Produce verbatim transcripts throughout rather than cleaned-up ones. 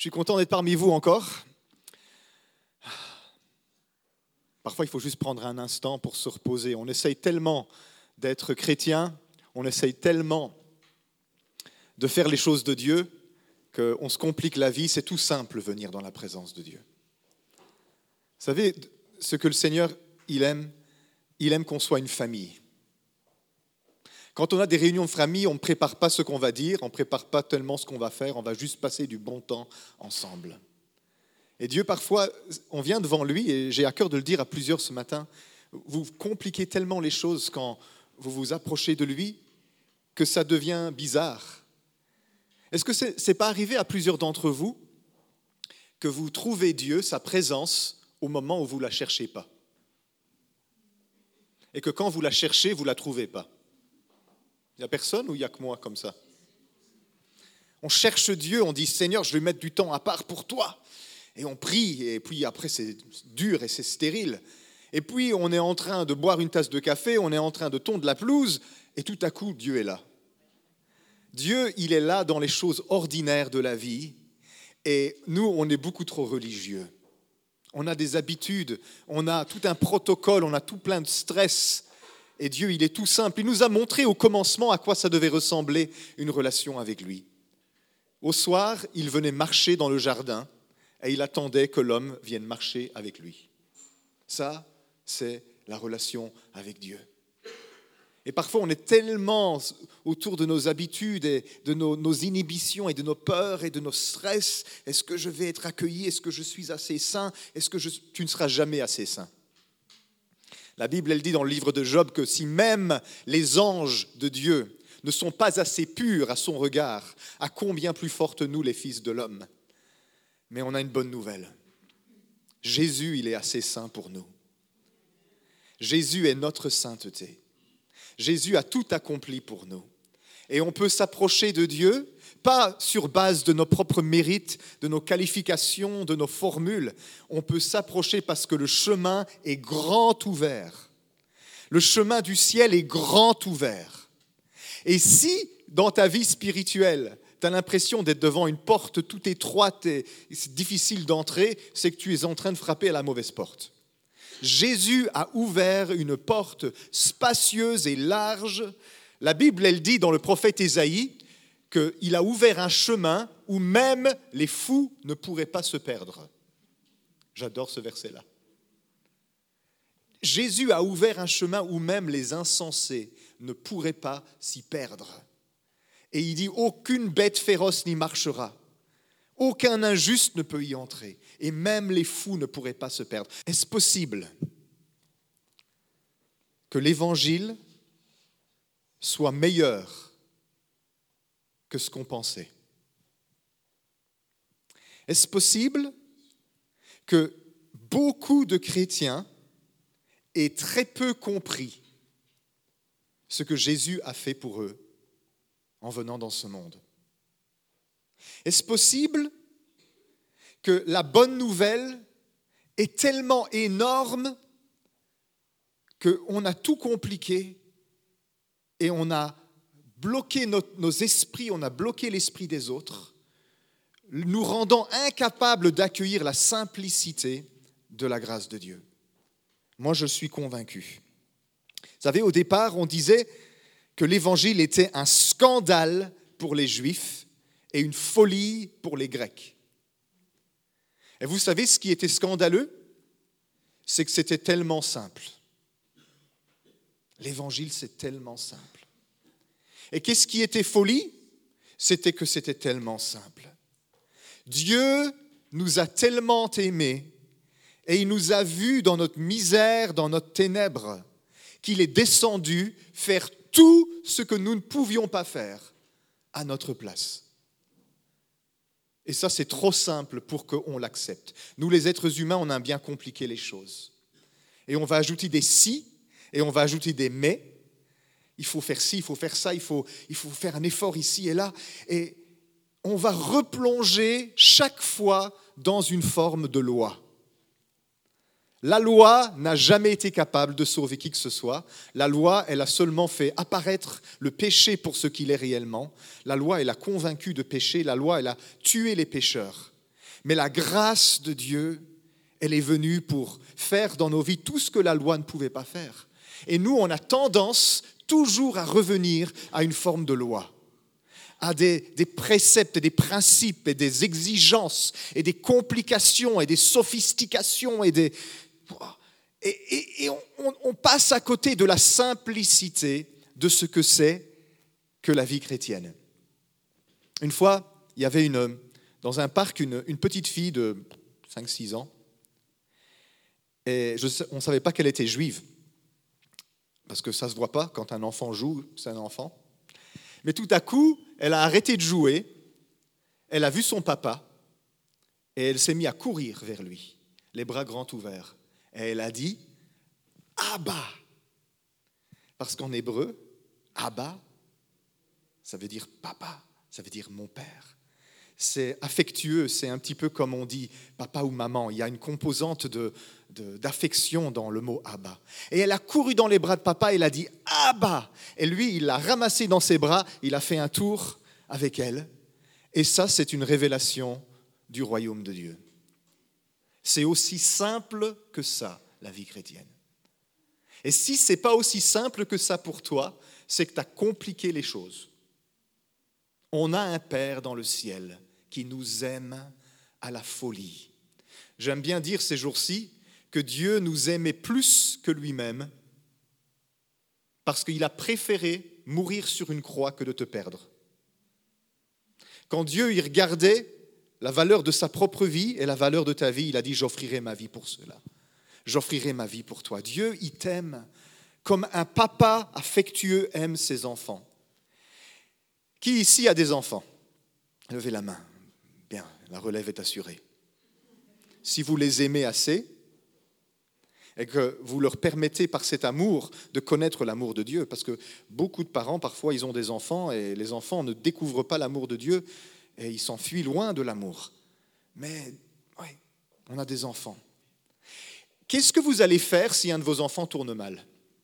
suis content d'être parmi vous encore. Parfois, il faut juste prendre un instant pour se reposer. On essaye tellement d'être chrétien, on essaye tellement de faire les choses de Dieu qu'on se complique la vie. C'est tout simple, venir dans la présence de Dieu. Vous savez, ce que le Seigneur, il aime, il aime qu'on soit une famille. Quand on a des réunions de famille, on ne prépare pas ce qu'on va dire, on ne prépare pas tellement ce qu'on va faire, on va juste passer du bon temps ensemble. Et Dieu, parfois, on vient devant lui, et j'ai à cœur de le dire à plusieurs ce matin, vous compliquez tellement les choses quand vous vous approchez de lui que ça devient bizarre. Est-ce que ce n'est pas arrivé à plusieurs d'entre vous que vous trouvez Dieu, sa présence, au moment où vous ne la cherchez pas? Et que quand vous la cherchez, vous ne la trouvez pas? Il n'y a personne ou il n'y a que moi comme ça? On cherche Dieu, on dit « Seigneur, je vais mettre du temps à part pour toi ». Et on prie, et puis après c'est dur et c'est stérile. Et puis on est en train de boire une tasse de café, on est en train de tondre la pelouse, et tout à coup Dieu est là. Dieu, il est là dans les choses ordinaires de la vie, et nous, on est beaucoup trop religieux. On a des habitudes, on a tout un protocole, on a tout plein de stress. Et Dieu, il est tout simple. Il nous a montré au commencement à quoi ça devait ressembler une relation avec lui. Au soir, il venait marcher dans le jardin et il attendait que l'homme vienne marcher avec lui. Ça, c'est la relation avec Dieu. Et parfois, on est tellement autour de nos habitudes et de nos, nos inhibitions et de nos peurs et de nos stress. Est-ce que je vais être accueilli? Est-ce que je suis assez saint? Est-ce que je, tu ne seras jamais assez saint? La Bible, elle dit dans le livre de Job que si même les anges de Dieu ne sont pas assez purs à son regard, à combien plus fortes nous, les fils de l'homme? Mais on a une bonne nouvelle. Jésus, il est assez saint pour nous. Jésus est notre sainteté. Jésus a tout accompli pour nous. Et on peut s'approcher de Dieu, pas sur base de nos propres mérites, de nos qualifications, de nos formules. On peut s'approcher parce que le chemin est grand ouvert. Le chemin du ciel est grand ouvert. Et si, dans ta vie spirituelle, tu as l'impression d'être devant une porte toute étroite et c'est difficile d'entrer, c'est que tu es en train de frapper à la mauvaise porte. Jésus a ouvert une porte spacieuse et large. La Bible, elle dit dans le prophète Ésaïe qu'il a ouvert un chemin où même les fous ne pourraient pas se perdre. J'adore ce verset-là. Jésus a ouvert un chemin où même les insensés ne pourraient pas s'y perdre. Et il dit, aucune bête féroce n'y marchera. Aucun injuste ne peut y entrer. Et même les fous ne pourraient pas se perdre. Est-ce possible que l'Évangile soit meilleur que ce qu'on pensait? Est-ce possible que beaucoup de chrétiens aient très peu compris ce que Jésus a fait pour eux en venant dans ce monde? Est-ce possible que la bonne nouvelle est tellement énorme qu'on a tout compliqué et on a bloqué nos, nos esprits, on a bloqué l'esprit des autres, nous rendant incapables d'accueillir la simplicité de la grâce de Dieu? Moi, je suis convaincu. Vous savez, au départ, on disait que l'Évangile était un scandale pour les Juifs et une folie pour les Grecs. Et vous savez ce qui était scandaleux? C'est que c'était tellement simple. L'Évangile, c'est tellement simple. Et qu'est-ce qui était folie? C'était que c'était tellement simple. Dieu nous a tellement aimés et il nous a vus dans notre misère, dans notre ténèbre, qu'il est descendu faire tout ce que nous ne pouvions pas faire à notre place. Et ça, c'est trop simple pour qu'on l'accepte. Nous, les êtres humains, on a bien compliqué les choses. Et on va ajouter des si, et on va ajouter des mais. Il faut faire ci, il faut faire ça, il faut, il faut faire un effort ici et là. Et on va replonger chaque fois dans une forme de loi. La loi n'a jamais été capable de sauver qui que ce soit. La loi, elle a seulement fait apparaître le péché pour ce qu'il est réellement. La loi, elle a convaincu de péché. La loi, elle a tué les pécheurs. Mais la grâce de Dieu, elle est venue pour faire dans nos vies tout ce que la loi ne pouvait pas faire. Et nous, on a tendance toujours à revenir à une forme de loi, à des, des préceptes, des principes et des exigences et des complications et des sophistications et des... Et, et, et on, on passe à côté de la simplicité de ce que c'est que la vie chrétienne. Une fois, il y avait une, dans un parc une, une petite fille de cinq six ans et je, on ne savait pas qu'elle était juive parce que ça ne se voit pas quand un enfant joue, c'est un enfant. Mais tout à coup, elle a arrêté de jouer, elle a vu son papa et elle s'est mise à courir vers lui, les bras grands ouverts. Et elle a dit « Abba ». Parce qu'en hébreu, « Abba », ça veut dire « papa », ça veut dire « mon père ». C'est affectueux, c'est un petit peu comme on dit « papa » ou « maman ». Il y a une composante de, de, d'affection dans le mot « Abba ». Et elle a couru dans les bras de papa, elle a dit « Abba ». Et lui, il l'a ramassée dans ses bras, il a fait un tour avec elle. Et ça, c'est une révélation du royaume de Dieu. C'est aussi simple que ça, la vie chrétienne. Et si ce n'est pas aussi simple que ça pour toi, c'est que tu as compliqué les choses. On a un Père dans le ciel qui nous aime à la folie. J'aime bien dire ces jours-ci que Dieu nous aimait plus que lui-même parce qu'il a préféré mourir sur une croix que de te perdre. Quand Dieu y regardait la valeur de sa propre vie et la valeur de ta vie, il a dit « j'offrirai ma vie pour cela. J'offrirai ma vie pour toi ». Dieu, il t'aime comme un papa affectueux aime ses enfants. Qui ici a des enfants? Levez la main. Bien, la relève est assurée. Si vous les aimez assez et que vous leur permettez par cet amour de connaître l'amour de Dieu, parce que beaucoup de parents, parfois, ils ont des enfants et les enfants ne découvrent pas l'amour de Dieu et ils s'enfuient loin de l'amour. Mais oui, on a des enfants. Qu'est-ce que vous allez faire si un de vos enfants tourne mal?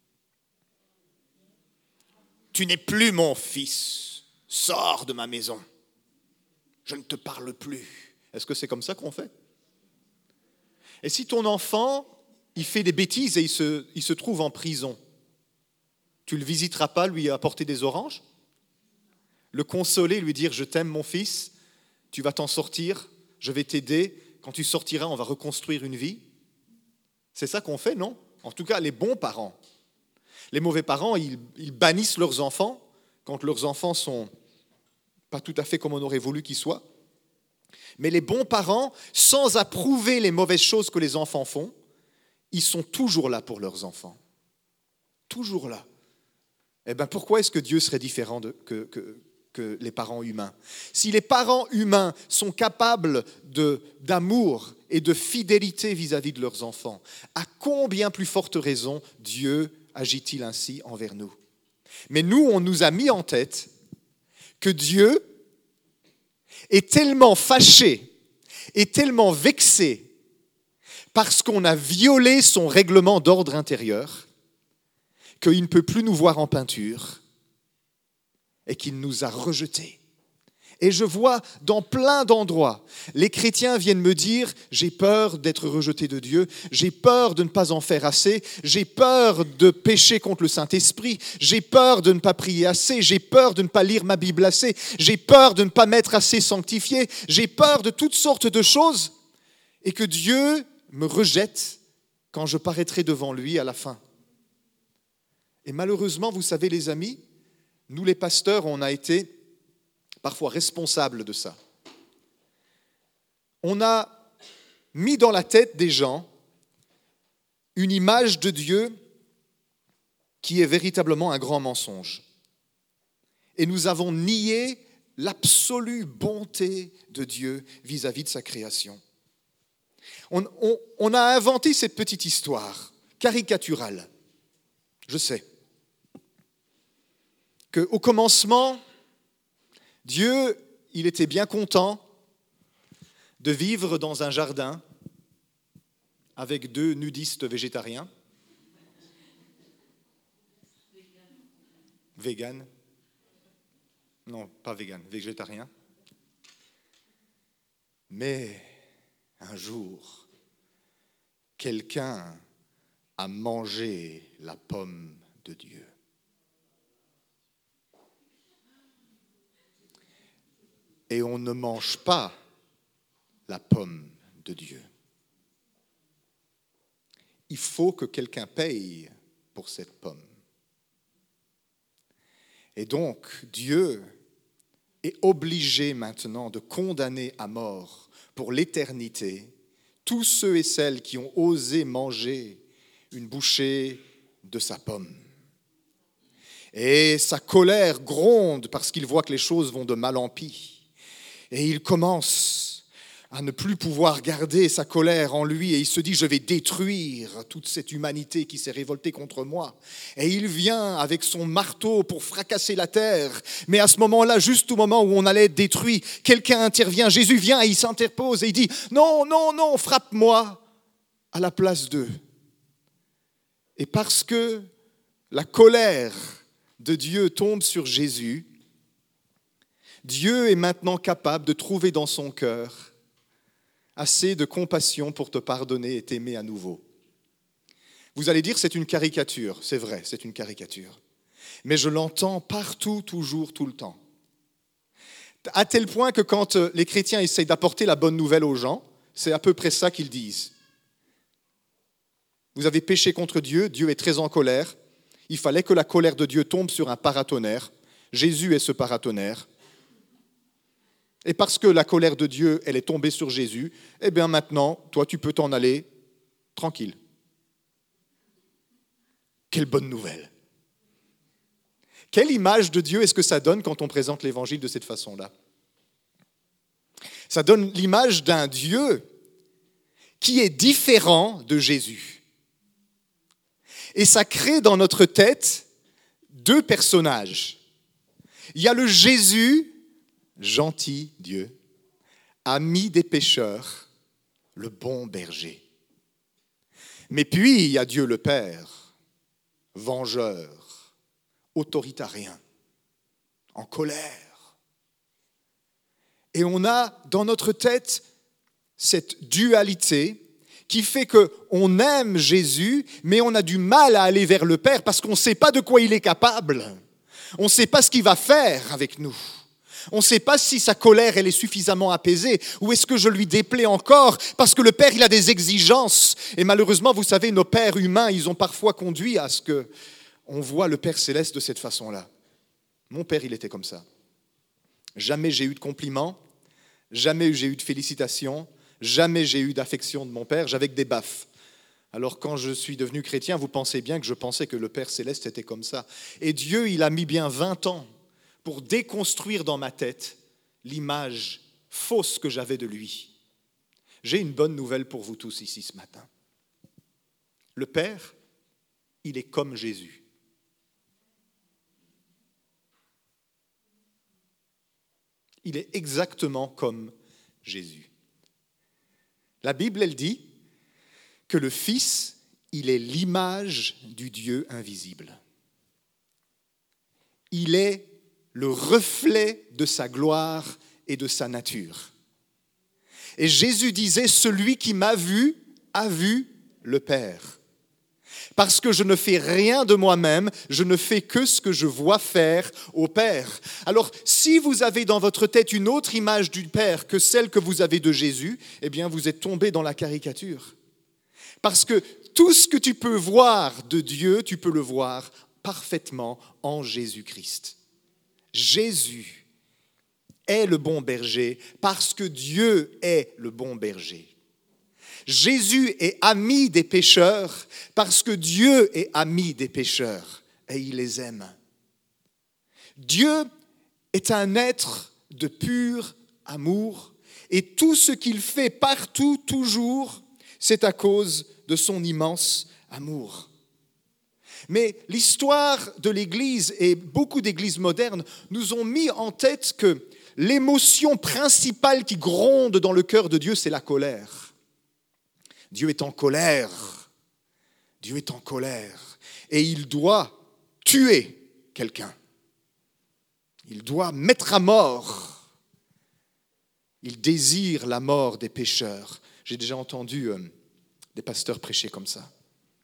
Tu n'es plus mon fils, sors de ma maison, je ne te parle plus. Est-ce que c'est comme ça qu'on fait? Et si ton enfant, il fait des bêtises et il se, il se trouve en prison, tu ne le visiteras pas, lui apporter des oranges? Le consoler, lui dire « je t'aime mon fils, tu vas t'en sortir, je vais t'aider, quand tu sortiras, on va reconstruire une vie ». C'est ça qu'on fait, non? En tout cas, les bons parents. Les mauvais parents, ils, ils bannissent leurs enfants quand leurs enfants sont pas tout à fait comme on aurait voulu qu'ils soient. Mais les bons parents, sans approuver les mauvaises choses que les enfants font, ils sont toujours là pour leurs enfants. Toujours là. Eh bien, pourquoi est-ce que Dieu serait différent de, que, que, que les parents humains? Si les parents humains sont capables de, d'amour et de fidélité vis-à-vis de leurs enfants, à combien plus forte raison Dieu agit-il ainsi envers nous? Mais nous, on nous a mis en tête que Dieu est tellement fâché et tellement vexé parce qu'on a violé son règlement d'ordre intérieur qu'il ne peut plus nous voir en peinture et qu'il nous a rejetés. Et je vois dans plein d'endroits, les chrétiens viennent me dire « j'ai peur d'être rejeté de Dieu, j'ai peur de ne pas en faire assez, j'ai peur de pécher contre le Saint-Esprit, j'ai peur de ne pas prier assez, j'ai peur de ne pas lire ma Bible assez, j'ai peur de ne pas m'être assez sanctifié, j'ai peur de toutes sortes de choses et que Dieu me rejette quand je paraîtrai devant lui à la fin. » Et malheureusement, vous savez les amis, nous les pasteurs, on a été parfois responsable de ça. On a mis dans la tête des gens une image de Dieu qui est véritablement un grand mensonge. Et nous avons nié l'absolue bonté de Dieu vis-à-vis de sa création. On, on, on a inventé cette petite histoire caricaturale, je sais, qu'au commencement, Dieu, il était bien content de vivre dans un jardin avec deux nudistes végétariens. Vegan. Non, pas vegan, végétarien. Mais un jour, quelqu'un a mangé la pomme de Dieu. Et on ne mange pas la pomme de Dieu. Il faut que quelqu'un paye pour cette pomme. Et donc, Dieu est obligé maintenant de condamner à mort pour l'éternité tous ceux et celles qui ont osé manger une bouchée de sa pomme. Et sa colère gronde parce qu'il voit que les choses vont de mal en pis. Et il commence à ne plus pouvoir garder sa colère en lui et il se dit « je vais détruire toute cette humanité qui s'est révoltée contre moi ». Et il vient avec son marteau pour fracasser la terre. Mais à ce moment-là, juste au moment où on allait être détruit, quelqu'un intervient, Jésus vient et il s'interpose et il dit « non, non, non, frappe-moi à la place d'eux ». Et parce que la colère de Dieu tombe sur Jésus, Dieu est maintenant capable de trouver dans son cœur assez de compassion pour te pardonner et t'aimer à nouveau. Vous allez dire c'est une caricature, c'est vrai, c'est une caricature. Mais je l'entends partout, toujours, tout le temps. À tel point que quand les chrétiens essayent d'apporter la bonne nouvelle aux gens, c'est à peu près ça qu'ils disent. Vous avez péché contre Dieu, Dieu est très en colère. Il fallait que la colère de Dieu tombe sur un paratonnerre. Jésus est ce paratonnerre. Et parce que la colère de Dieu, elle est tombée sur Jésus, eh bien maintenant, toi, tu peux t'en aller tranquille. Quelle bonne nouvelle. Quelle image de Dieu est-ce que ça donne quand on présente l'évangile de cette façon-là ? Ça donne l'image d'un Dieu qui est différent de Jésus. Et ça crée dans notre tête deux personnages. Il y a le Jésus gentil Dieu, ami des pécheurs, le bon berger. Mais puis, il y a Dieu le Père, vengeur, autoritarien, en colère. Et on a dans notre tête cette dualité qui fait qu'on aime Jésus, mais on a du mal à aller vers le Père parce qu'on ne sait pas de quoi il est capable. On ne sait pas ce qu'il va faire avec nous. On ne sait pas si sa colère elle est suffisamment apaisée ou est-ce que je lui déplais encore parce que le Père il a des exigences et malheureusement vous savez nos pères humains ils ont parfois conduit à ce que on voit le Père céleste de cette façon-là. Mon père il était comme ça. Jamais j'ai eu de compliments, jamais j'ai eu de félicitations, jamais j'ai eu d'affection de mon père, j'avais que des baffes. Alors quand je suis devenu chrétien, vous pensez bien que je pensais que le Père céleste était comme ça. Et Dieu il a mis bien vingt ans pour déconstruire dans ma tête l'image fausse que j'avais de lui. J'ai une bonne nouvelle pour vous tous ici ce matin. Le Père, il est comme Jésus. Il est exactement comme Jésus. La Bible, elle dit que le Fils, il est l'image du Dieu invisible. Il est le reflet de sa gloire et de sa nature. Et Jésus disait, celui qui m'a vu, a vu le Père. Parce que je ne fais rien de moi-même, je ne fais que ce que je vois faire au Père. Alors, si vous avez dans votre tête une autre image du Père que celle que vous avez de Jésus, eh bien, vous êtes tombé dans la caricature. Parce que tout ce que tu peux voir de Dieu, tu peux le voir parfaitement en Jésus-Christ. Jésus est le bon berger parce que Dieu est le bon berger. Jésus est ami des pécheurs parce que Dieu est ami des pécheurs et il les aime. Dieu est un être de pur amour et tout ce qu'il fait partout, toujours, c'est à cause de son immense amour. Mais l'histoire de l'Église et beaucoup d'églises modernes nous ont mis en tête que l'émotion principale qui gronde dans le cœur de Dieu, c'est la colère. Dieu est en colère. Dieu est en colère. Et il doit tuer quelqu'un. Il doit mettre à mort. Il désire la mort des pécheurs. J'ai déjà entendu euh, des pasteurs prêcher comme ça.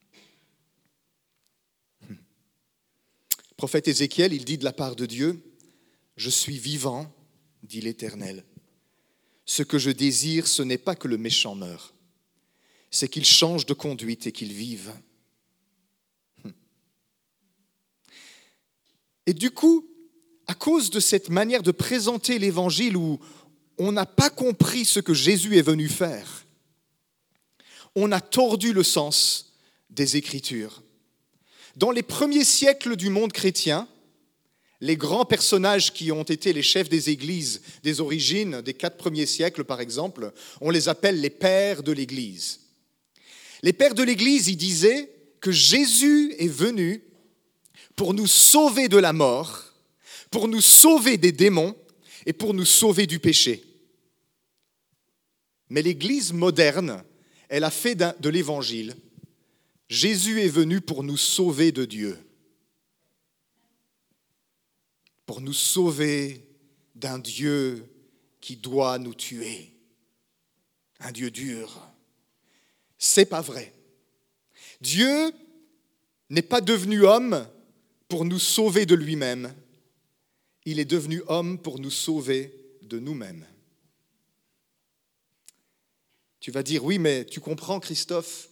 Hmm. Le prophète Ézéchiel, il dit de la part de Dieu, « Je suis vivant, dit l'Éternel. Ce que je désire, ce n'est pas que le méchant meure, c'est qu'il change de conduite et qu'il vive. » Et du coup, à cause de cette manière de présenter l'Évangile où on n'a pas compris ce que Jésus est venu faire, on a tordu le sens des Écritures. Dans les premiers siècles du monde chrétien, les grands personnages qui ont été les chefs des églises des origines des quatre premiers siècles, par exemple, on les appelle les pères de l'Église. Les pères de l'Église, ils disaient que Jésus est venu pour nous sauver de la mort, pour nous sauver des démons et pour nous sauver du péché. Mais l'Église moderne, elle a fait de l'Évangile, Jésus est venu pour nous sauver de Dieu, pour nous sauver d'un Dieu qui doit nous tuer, un Dieu dur. C'est pas vrai. Dieu n'est pas devenu homme pour nous sauver de lui-même. Il est devenu homme pour nous sauver de nous-mêmes. Tu vas dire, oui, mais tu comprends, Christophe,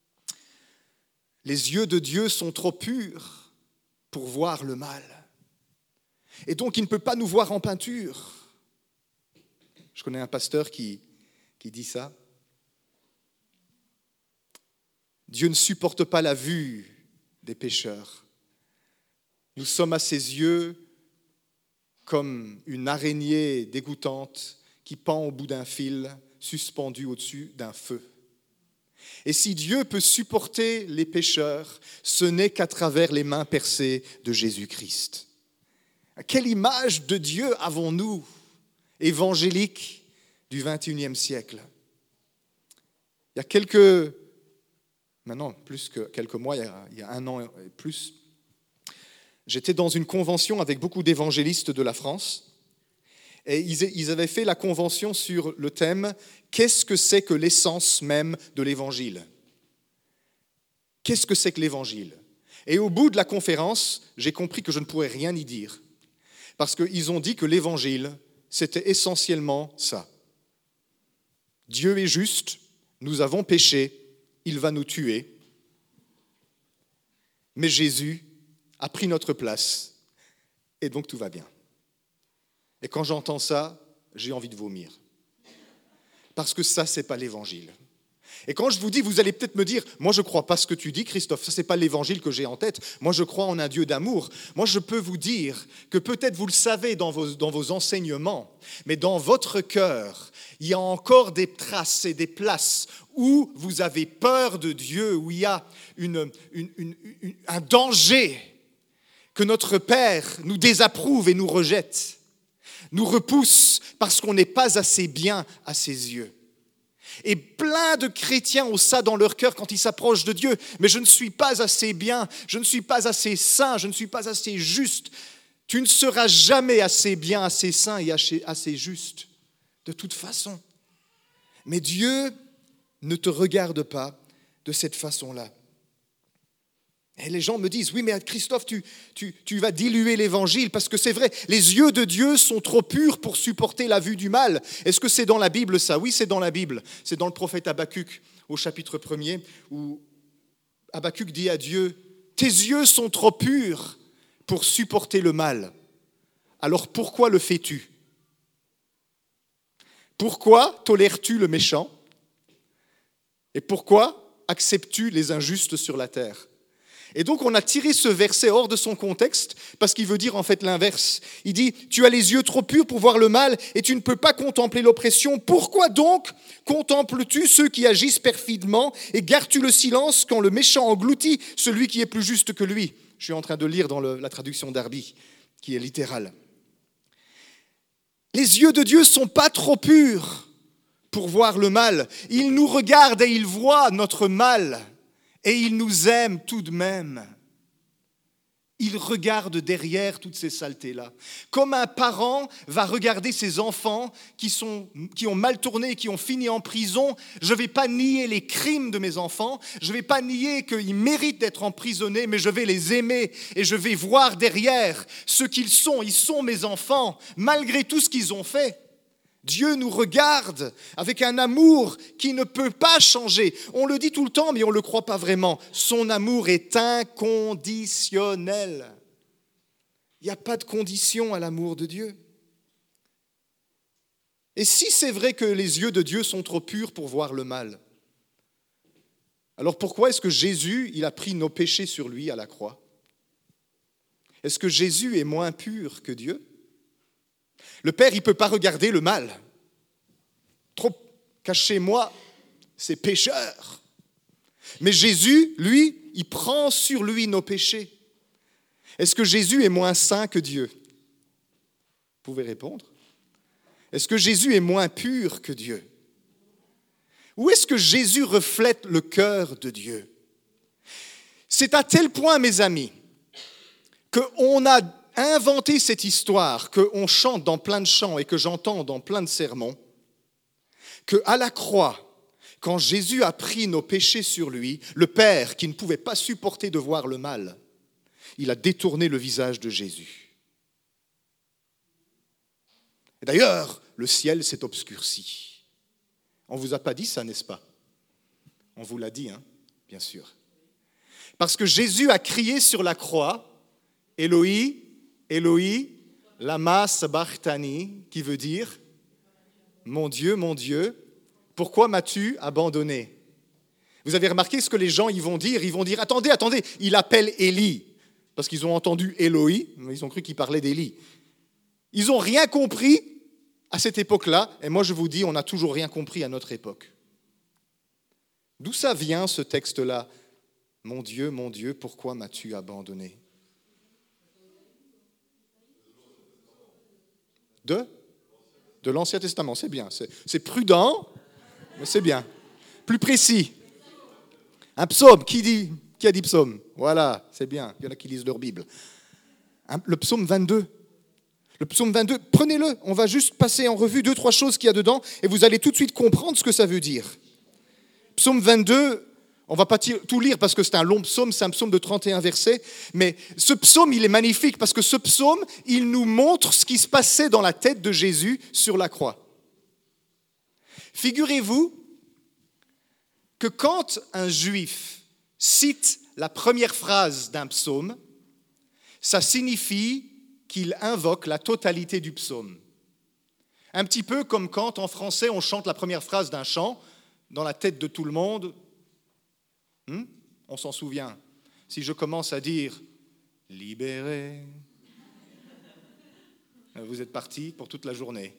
les yeux de Dieu sont trop purs pour voir le mal. Et donc, il ne peut pas nous voir en peinture. Je connais un pasteur qui, qui dit ça. Dieu ne supporte pas la vue des pécheurs. Nous sommes à ses yeux comme une araignée dégoûtante qui pend au bout d'un fil suspendu au-dessus d'un feu. Et si Dieu peut supporter les pécheurs, ce n'est qu'à travers les mains percées de Jésus-Christ. Quelle image de Dieu avons-nous, évangéliques du vingt et unième siècle? Il y a quelques, maintenant plus que quelques mois, il y a, il y a un an et plus, j'étais dans une convention avec beaucoup d'évangélistes de la France et ils avaient fait la convention sur le thème « Qu'est-ce que c'est que l'essence même de l'Évangile ?» Qu'est-ce que c'est que l'Évangile? Et au bout de la conférence, j'ai compris que je ne pourrais rien y dire parce qu'ils ont dit que l'Évangile, c'était essentiellement ça. Dieu est juste, nous avons péché, il va nous tuer, mais Jésus a pris notre place, et donc tout va bien. Et quand j'entends ça, j'ai envie de vomir. Parce que ça, ce n'est pas l'Évangile. Et quand je vous dis, vous allez peut-être me dire, moi je ne crois pas ce que tu dis, Christophe, ça ce n'est pas l'Évangile que j'ai en tête, moi je crois en un Dieu d'amour. Moi je peux vous dire que peut-être vous le savez dans vos, dans vos enseignements, mais dans votre cœur, il y a encore des traces et des places où vous avez peur de Dieu, où il y a une, une, une, une, un danger que notre Père nous désapprouve et nous rejette, nous repousse parce qu'on n'est pas assez bien à ses yeux. Et plein de chrétiens ont ça dans leur cœur quand ils s'approchent de Dieu. Mais je ne suis pas assez bien, je ne suis pas assez saint, je ne suis pas assez juste. Tu ne seras jamais assez bien, assez saint et assez juste, de toute façon. Mais Dieu ne te regarde pas de cette façon-là. Et les gens me disent, oui, mais Christophe, tu, tu, tu vas diluer l'évangile, parce que c'est vrai, les yeux de Dieu sont trop purs pour supporter la vue du mal. Est-ce que c'est dans la Bible ça? Oui, c'est dans la Bible. C'est dans le prophète Habakkuk, au chapitre premier, où Habakkuk dit à Dieu, tes yeux sont trop purs pour supporter le mal. Alors pourquoi le fais-tu? Pourquoi tolères-tu le méchant? Et pourquoi acceptes-tu les injustes sur la terre? Et donc on a tiré ce verset hors de son contexte parce qu'il veut dire en fait l'inverse. Il dit, tu as les yeux trop purs pour voir le mal et tu ne peux pas contempler l'oppression. Pourquoi donc contemples-tu ceux qui agissent perfidement et gardes-tu le silence quand le méchant engloutit celui qui est plus juste que lui? Je suis en train de lire dans le, la traduction d'Arby, qui est littérale. Les yeux de Dieu ne sont pas trop purs pour voir le mal. Il nous regarde et il voit notre mal. Et il nous aime tout de même. Il regarde derrière toutes ces saletés-là. Comme un parent va regarder ses enfants qui, sont, qui ont mal tourné, qui ont fini en prison. Je ne vais pas nier les crimes de mes enfants. Je ne vais pas nier qu'ils méritent d'être emprisonnés, mais je vais les aimer et je vais voir derrière ce qu'ils sont. Ils sont mes enfants, malgré tout ce qu'ils ont fait. Dieu nous regarde avec un amour qui ne peut pas changer. On le dit tout le temps, mais on ne le croit pas vraiment. Son amour est inconditionnel. Il n'y a pas de condition à l'amour de Dieu. Et si c'est vrai que les yeux de Dieu sont trop purs pour voir le mal, alors pourquoi est-ce que Jésus, il a pris nos péchés sur lui à la croix? Est-ce que Jésus est moins pur que Dieu? Le Père, il ne peut pas regarder le mal. Trop, cachez-moi ces pécheurs. Mais Jésus, lui, il prend sur lui nos péchés. Est-ce que Jésus est moins saint que Dieu? Vous pouvez répondre. Est-ce que Jésus est moins pur que Dieu? Ou est-ce que Jésus reflète le cœur de Dieu? C'est à tel point, mes amis, qu'on a inventé cette histoire qu'on chante dans plein de chants et que j'entends dans plein de sermons, qu'à la croix, quand Jésus a pris nos péchés sur lui, le Père, qui ne pouvait pas supporter de voir le mal, il a détourné le visage de Jésus. Et d'ailleurs, le ciel s'est obscurci. On ne vous a pas dit ça, n'est-ce pas? On vous l'a dit, hein, bien sûr. Parce que Jésus a crié sur la croix, « Eloi, Eloi, lama sabachthani », qui veut dire « Mon Dieu, mon Dieu, pourquoi m'as-tu abandonné ?» Vous avez remarqué ce que les gens ils vont dire? Ils vont dire « Attendez, attendez, il appelle Élie », parce qu'ils ont entendu Eloi, mais ils ont cru qu'il parlait d'Élie. Ils n'ont rien compris à cette époque-là, et moi je vous dis, on n'a toujours rien compris à notre époque. D'où ça vient ce texte-là? « Mon Dieu, mon Dieu, pourquoi m'as-tu abandonné ?» De, de l'Ancien Testament, c'est bien. C'est, c'est prudent, mais c'est bien. Plus précis. Un psaume, qui dit, qui a dit psaume? Voilà, c'est bien. Il y en a qui lisent leur Bible. Un, le psaume vingt-deux. Le psaume vingt-deux, prenez-le. On va juste passer en revue deux, trois choses qu'il y a dedans et vous allez tout de suite comprendre ce que ça veut dire. Psaume vingt-deux, on ne va pas tout lire parce que c'est un long psaume, c'est un psaume de trente et un versets, mais ce psaume, il est magnifique parce que ce psaume, il nous montre ce qui se passait dans la tête de Jésus sur la croix. Figurez-vous que quand un juif cite la première phrase d'un psaume, ça signifie qu'il invoque la totalité du psaume. Un petit peu comme quand en français on chante la première phrase d'un chant, dans la tête de tout le monde. Hmm? On s'en souvient. Si je commence à dire « libéré », vous êtes parti pour toute la journée.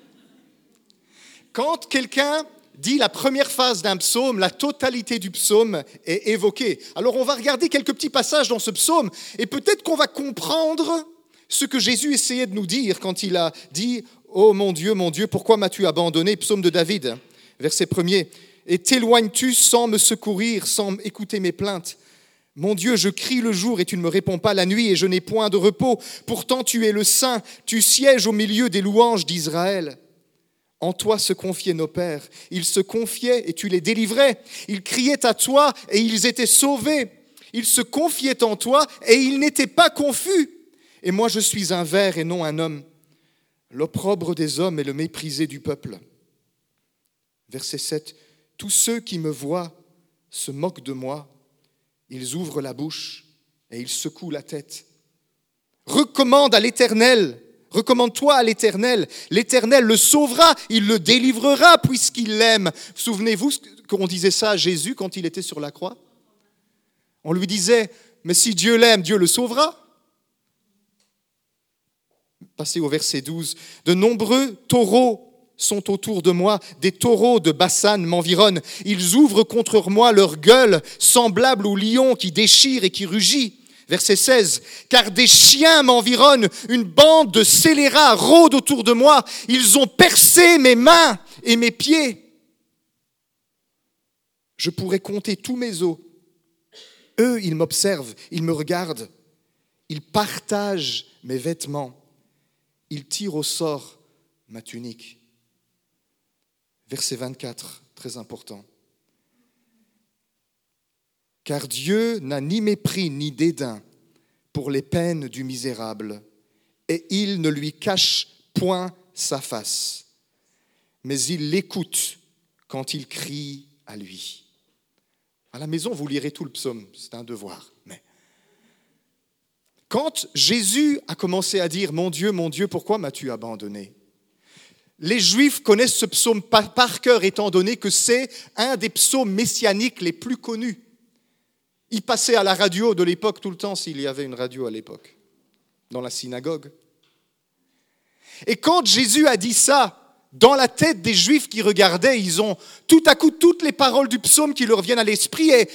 Quand quelqu'un dit la première phrase d'un psaume, la totalité du psaume est évoquée. Alors on va regarder quelques petits passages dans ce psaume et peut-être qu'on va comprendre ce que Jésus essayait de nous dire quand il a dit « Oh mon Dieu, mon Dieu, pourquoi m'as-tu abandonné ?» Psaume de David, verset premier. « Et t'éloignes-tu sans me secourir, sans écouter mes plaintes ? Mon Dieu, je crie le jour et tu ne me réponds pas la nuit et je n'ai point de repos. Pourtant tu es le Saint, tu sièges au milieu des louanges d'Israël. En toi se confiaient nos pères. Ils se confiaient et tu les délivrais. Ils criaient à toi et ils étaient sauvés. Ils se confiaient en toi et ils n'étaient pas confus. Et moi je suis un ver et non un homme. L'opprobre des hommes est le méprisé du peuple. » Verset sept. « Tous ceux qui me voient se moquent de moi. Ils ouvrent la bouche et ils secouent la tête. Recommande à l'Éternel, recommande-toi à l'Éternel. L'Éternel le sauvera, il le délivrera puisqu'il l'aime. » Souvenez-vous qu'on disait ça à Jésus quand il était sur la croix? On lui disait, mais si Dieu l'aime, Dieu le sauvera. Passez au verset douze. « De nombreux taureaux sont autour de moi, des taureaux de Bassan m'environnent. Ils ouvrent contre moi leur gueule, semblable au lion qui déchire et qui rugit. » Verset seize. « Car des chiens m'environnent, une bande de scélérats rôde autour de moi. Ils ont percé mes mains et mes pieds. Je pourrais compter tous mes os. Eux, ils m'observent, ils me regardent. Il partage mes vêtements. Il tire au sort ma tunique. Verset vingt-quatre, très important. Car Dieu n'a ni mépris ni dédain pour les peines du misérable, et il ne lui cache point sa face, mais il l'écoute quand il crie à lui. À la maison, vous lirez tout le psaume, c'est un devoir. Mais quand Jésus a commencé à dire « Mon Dieu, mon Dieu, pourquoi m'as-tu abandonné ?» Les Juifs connaissent ce psaume par, par cœur, étant donné que c'est un des psaumes messianiques les plus connus. Il passait à la radio de l'époque tout le temps, s'il y avait une radio à l'époque, dans la synagogue. Et quand Jésus a dit ça, dans la tête des Juifs qui regardaient, ils ont tout à coup toutes les paroles du psaume qui leur viennent à l'esprit, et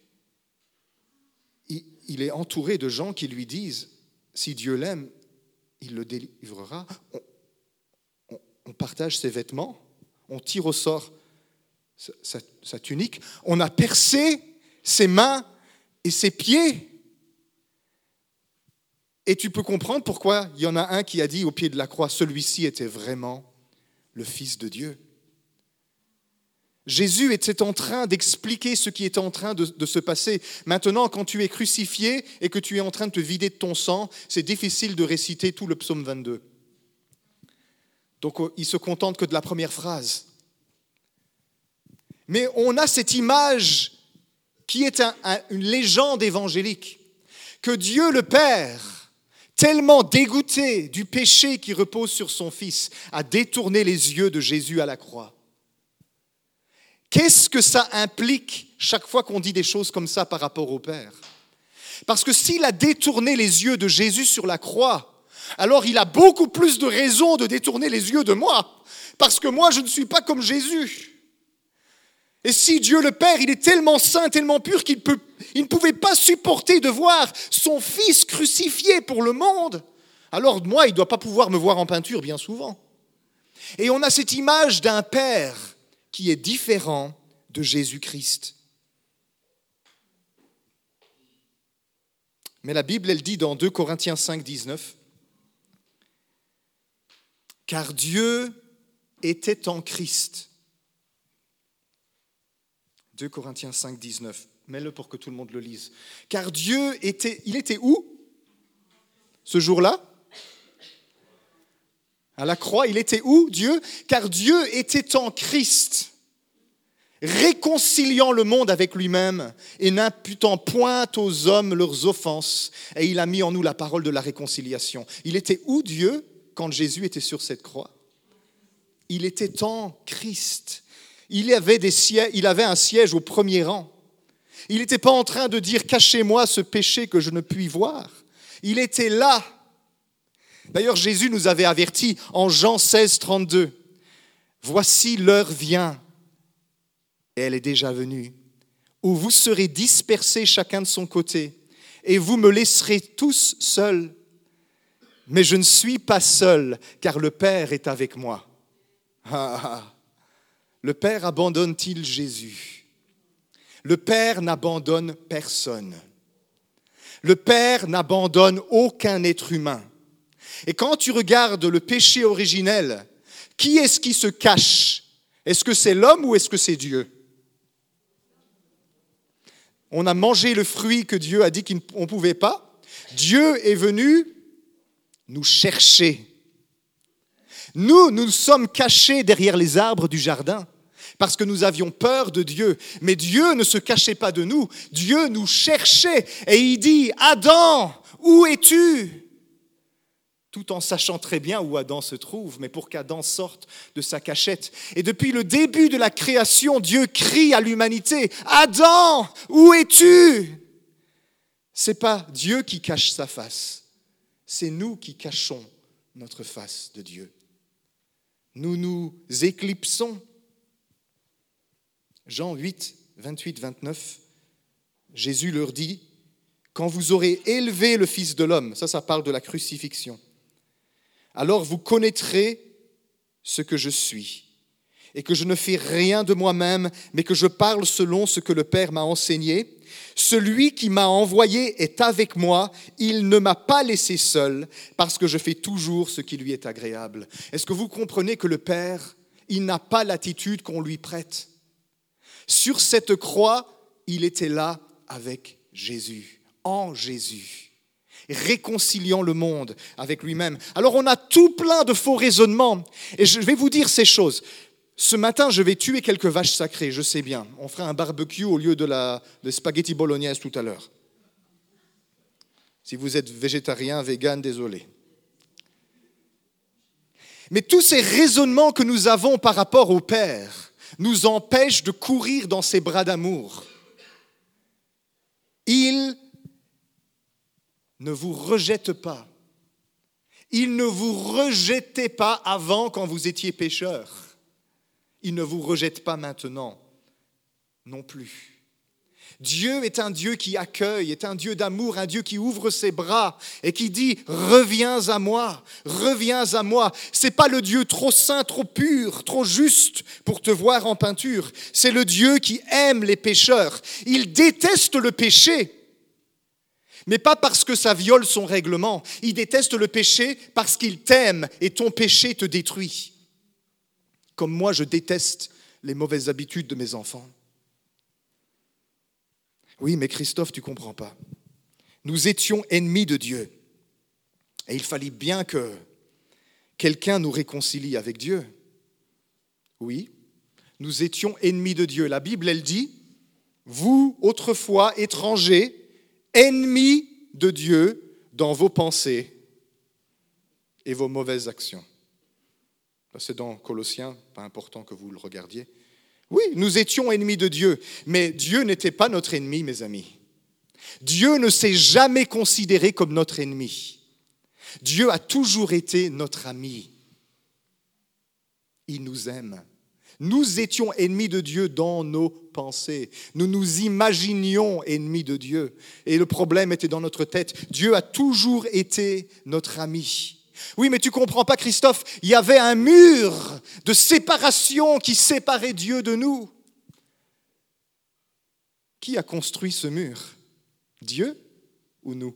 il est entouré de gens qui lui disent, si Dieu l'aime, il le délivrera. On, on, on partage ses vêtements, on tire au sort sa, sa, sa tunique, on a percé ses mains et ses pieds. Et tu peux comprendre pourquoi il y en a un qui a dit au pied de la croix, celui-ci était vraiment le Fils de Dieu. Jésus était en train d'expliquer ce qui était en train de, de se passer. Maintenant, quand tu es crucifié et que tu es en train de te vider de ton sang, c'est difficile de réciter tout le psaume vingt-deux. Donc, il se contente que de la première phrase. Mais on a cette image qui est un, un, une légende évangélique, que Dieu le Père, tellement dégoûté du péché qui repose sur son Fils, a détourné les yeux de Jésus à la croix. Qu'est-ce que ça implique chaque fois qu'on dit des choses comme ça par rapport au Père ? Parce que s'il a détourné les yeux de Jésus sur la croix, alors il a beaucoup plus de raisons de détourner les yeux de moi, parce que moi je ne suis pas comme Jésus. Et si Dieu le Père, il est tellement saint, tellement pur qu'il peut, il ne pouvait pas supporter de voir son Fils crucifié pour le monde, alors moi, il ne doit pas pouvoir me voir en peinture bien souvent. Et on a cette image d'un Père qui est différent de Jésus-Christ. Mais la Bible, elle dit dans deux Corinthiens cinq, dix-neuf, « Car Dieu était en Christ. » deux Corinthiens cinq, dix-neuf. Mets-le pour que tout le monde le lise. « Car Dieu était... » Il était où ce jour-là ? À la croix, il était où, Dieu ? Car Dieu était en Christ, réconciliant le monde avec lui-même et n'imputant point aux hommes leurs offenses. Et il a mis en nous la parole de la réconciliation. Il était où, Dieu, quand Jésus était sur cette croix ? Il était en Christ. Il avait, des sièges, il avait un siège au premier rang. Il n'était pas en train de dire « Cachez-moi ce péché que je ne puis voir ». Il était là. D'ailleurs, Jésus nous avait avertis en Jean seize, trente-deux. « Voici l'heure vient, et elle est déjà venue, où vous serez dispersés chacun de son côté, et vous me laisserez tous seuls. Mais je ne suis pas seul, car le Père est avec moi. » Ah, ah. Le Père abandonne-t-il Jésus ? Le Père n'abandonne personne. Le Père n'abandonne aucun être humain. Et quand tu regardes le péché originel, qui est-ce qui se cache ? Est-ce que c'est l'homme ou est-ce que c'est Dieu ? On a mangé le fruit que Dieu a dit qu'on ne pouvait pas. Dieu est venu nous chercher. Nous, nous sommes cachés derrière les arbres du jardin parce que nous avions peur de Dieu. Mais Dieu ne se cachait pas de nous. Dieu nous cherchait et il dit « Adam, où es-tu » tout en sachant très bien où Adam se trouve, mais pour qu'Adam sorte de sa cachette. Et depuis le début de la création, Dieu crie à l'humanité « Adam, où es-tu » Ce n'est pas Dieu qui cache sa face, c'est nous qui cachons notre face de Dieu. Nous nous éclipsons. Jean huit, vingt-huit, vingt-neuf, Jésus leur dit « Quand vous aurez élevé le Fils de l'homme », ça, ça parle de la crucifixion, « alors vous connaîtrez ce que je suis, et que je ne fais rien de moi-même, mais que je parle selon ce que le Père m'a enseigné, celui qui m'a envoyé est avec moi, il ne m'a pas laissé seul, parce que je fais toujours ce qui lui est agréable. Est-ce que vous comprenez que le Père, il n'a pas l'attitude qu'on lui prête? Sur cette croix, il était là avec Jésus, en Jésus, réconciliant le monde avec lui-même. Alors on a tout plein de faux raisonnements, et je vais vous dire ces choses. Ce matin, je vais tuer quelques vaches sacrées, je sais bien. On fera un barbecue au lieu de la de spaghetti bolognaise tout à l'heure. Si vous êtes végétarien, vegan, désolé. Mais tous ces raisonnements que nous avons par rapport au Père nous empêchent de courir dans ses bras d'amour. Il ne vous rejette pas. Il ne vous rejetait pas avant quand vous étiez pécheur. Il ne vous rejette pas maintenant non plus. Dieu est un Dieu qui accueille, est un Dieu d'amour, un Dieu qui ouvre ses bras et qui dit « Reviens à moi, reviens à moi ». Ce n'est pas le Dieu trop saint, trop pur, trop juste pour te voir en peinture. C'est le Dieu qui aime les pécheurs. Il déteste le péché, mais pas parce que ça viole son règlement. Il déteste le péché parce qu'il t'aime et ton péché te détruit. Comme moi, je déteste les mauvaises habitudes de mes enfants. Oui, mais Christophe, tu ne comprends pas. Nous étions ennemis de Dieu. Et il fallait bien que quelqu'un nous réconcilie avec Dieu. Oui, nous étions ennemis de Dieu. La Bible, elle dit, vous, autrefois étrangers, ennemis de Dieu dans vos pensées et vos mauvaises actions. C'est dans Colossiens, pas important que vous le regardiez. Oui, nous étions ennemis de Dieu, mais Dieu n'était pas notre ennemi, mes amis. Dieu ne s'est jamais considéré comme notre ennemi. Dieu a toujours été notre ami. Il nous aime. Nous étions ennemis de Dieu dans nos pensées. Nous nous imaginions ennemis de Dieu. Et le problème était dans notre tête. Dieu a toujours été notre ami. Oui, mais tu ne comprends pas, Christophe, il y avait un mur de séparation qui séparait Dieu de nous. Qui a construit ce mur? Dieu ou nous?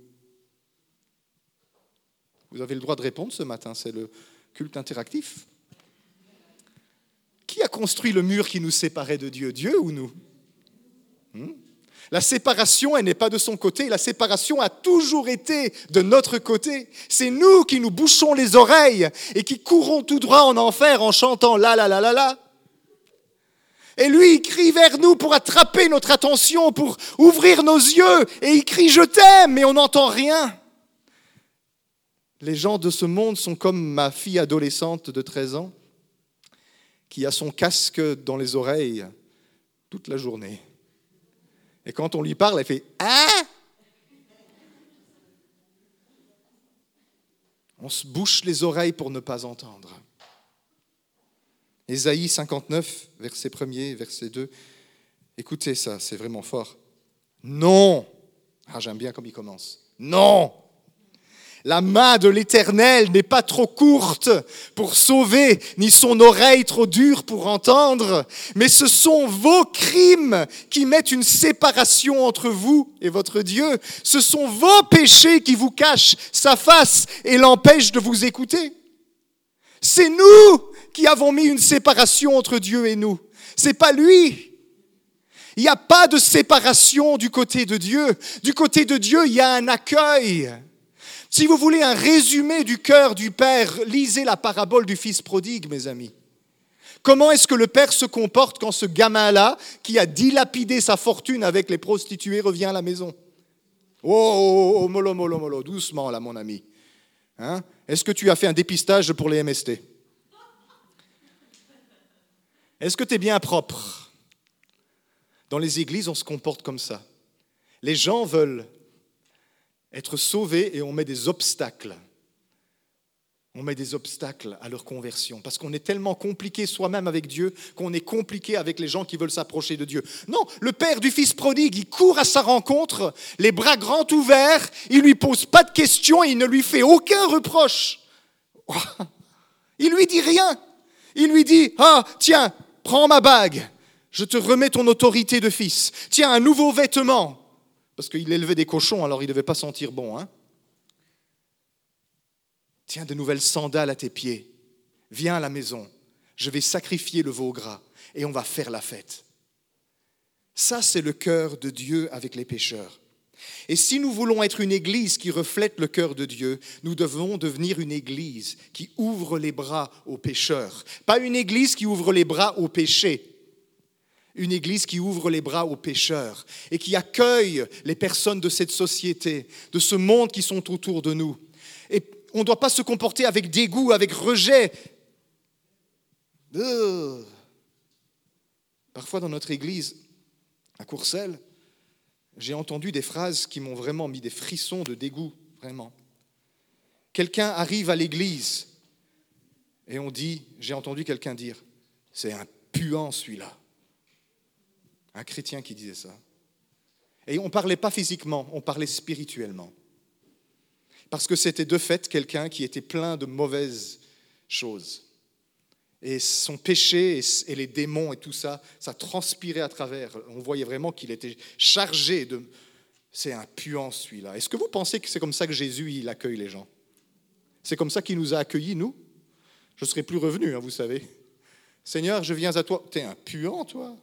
Vous avez le droit de répondre ce matin, c'est le culte interactif. Qui a construit le mur qui nous séparait de Dieu? Dieu ou nous? hmm La séparation, elle n'est pas de son côté. La séparation a toujours été de notre côté. C'est nous qui nous bouchons les oreilles et qui courons tout droit en enfer en chantant la la la la la. Et lui, il crie vers nous pour attraper notre attention, pour ouvrir nos yeux. Et il crie « Je t'aime » mais on n'entend rien. Les gens de ce monde sont comme ma fille adolescente de treize ans qui a son casque dans les oreilles toute la journée. Et quand on lui parle, elle fait « Hein ?» On se bouche les oreilles pour ne pas entendre. Ésaïe cinquante-neuf, verset premier, verset deux. Écoutez ça, c'est vraiment fort. « Non !» Ah, j'aime bien comme il commence. « Non !» La main de l'Éternel n'est pas trop courte pour sauver, ni son oreille trop dure pour entendre, mais ce sont vos crimes qui mettent une séparation entre vous et votre Dieu. Ce sont vos péchés qui vous cachent sa face et l'empêchent de vous écouter. C'est nous qui avons mis une séparation entre Dieu et nous. C'est pas lui. Il n'y a pas de séparation du côté de Dieu. Du côté de Dieu, il y a un accueil. Si vous voulez un résumé du cœur du Père, lisez la parabole du Fils prodigue, mes amis. Comment est-ce que le Père se comporte quand ce gamin-là, qui a dilapidé sa fortune avec les prostituées, revient à la maison? Oh, oh, oh, mollo, mollo, mollo, doucement là, mon ami. Hein? Est-ce que tu as fait un dépistage pour les M S T? Est-ce que tu es bien propre? Dans les églises, on se comporte comme ça. Les gens veulent être sauvés et on met des obstacles. On met des obstacles à leur conversion parce qu'on est tellement compliqué soi-même avec Dieu qu'on est compliqué avec les gens qui veulent s'approcher de Dieu. Non, le père du fils prodigue, il court à sa rencontre, les bras grands ouverts, il lui pose pas de questions et il ne lui fait aucun reproche. Il lui dit rien. Il lui dit « Ah, tiens, prends ma bague, je te remets ton autorité de fils. Tiens, un nouveau vêtement. » Parce qu'il élevait des cochons, alors il ne devait pas sentir bon. Hein? Tiens de nouvelles sandales à tes pieds. Viens à la maison. Je vais sacrifier le veau gras et on va faire la fête. Ça, c'est le cœur de Dieu avec les pécheurs. Et si nous voulons être une église qui reflète le cœur de Dieu, nous devons devenir une église qui ouvre les bras aux pécheurs. Pas une église qui ouvre les bras aux péchés. Une église qui ouvre les bras aux pécheurs et qui accueille les personnes de cette société, de ce monde qui sont autour de nous. Et on ne doit pas se comporter avec dégoût, avec rejet. Euh. Parfois dans notre église, à Courcelles, j'ai entendu des phrases qui m'ont vraiment mis des frissons de dégoût, vraiment. Quelqu'un arrive à l'église et on dit, j'ai entendu quelqu'un dire, c'est un puant celui-là. Un chrétien qui disait ça. Et on ne parlait pas physiquement, on parlait spirituellement. Parce que c'était de fait quelqu'un qui était plein de mauvaises choses. Et son péché et les démons et tout ça, ça transpirait à travers. On voyait vraiment qu'il était chargé de... C'est un puant celui-là. Est-ce que vous pensez que c'est comme ça que Jésus il accueille les gens? C'est comme ça qu'il nous a accueillis, nous? Je ne serais plus revenu, hein, vous savez. Seigneur, je viens à toi. T'es un puant, toi?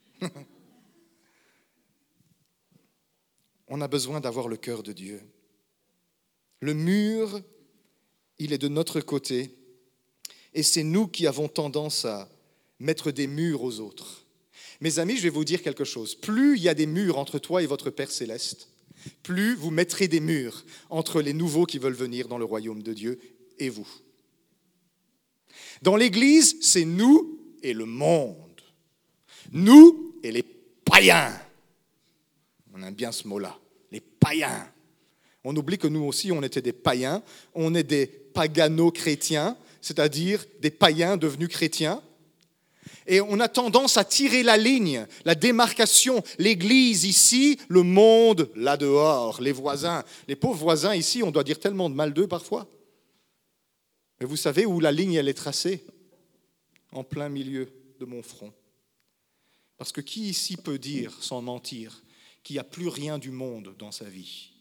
On a besoin d'avoir le cœur de Dieu. Le mur, il est de notre côté. Et c'est nous qui avons tendance à mettre des murs aux autres. Mes amis, je vais vous dire quelque chose. Plus il y a des murs entre toi et votre Père Céleste, plus vous mettrez des murs entre les nouveaux qui veulent venir dans le royaume de Dieu et vous. Dans l'Église, c'est nous et le monde. Nous et les païens. On aime bien ce mot-là, les païens. On oublie que nous aussi, on était des païens. On est des pagano-chrétiens, c'est-à-dire des païens devenus chrétiens. Et on a tendance à tirer la ligne, la démarcation, l'Église ici, le monde là dehors, les voisins. Les pauvres voisins ici, on doit dire tellement de mal d'eux parfois. Mais vous savez où la ligne elle est tracée? En plein milieu de mon front. Parce que qui ici peut dire, sans mentir, qu'il n'y a plus rien du monde dans sa vie?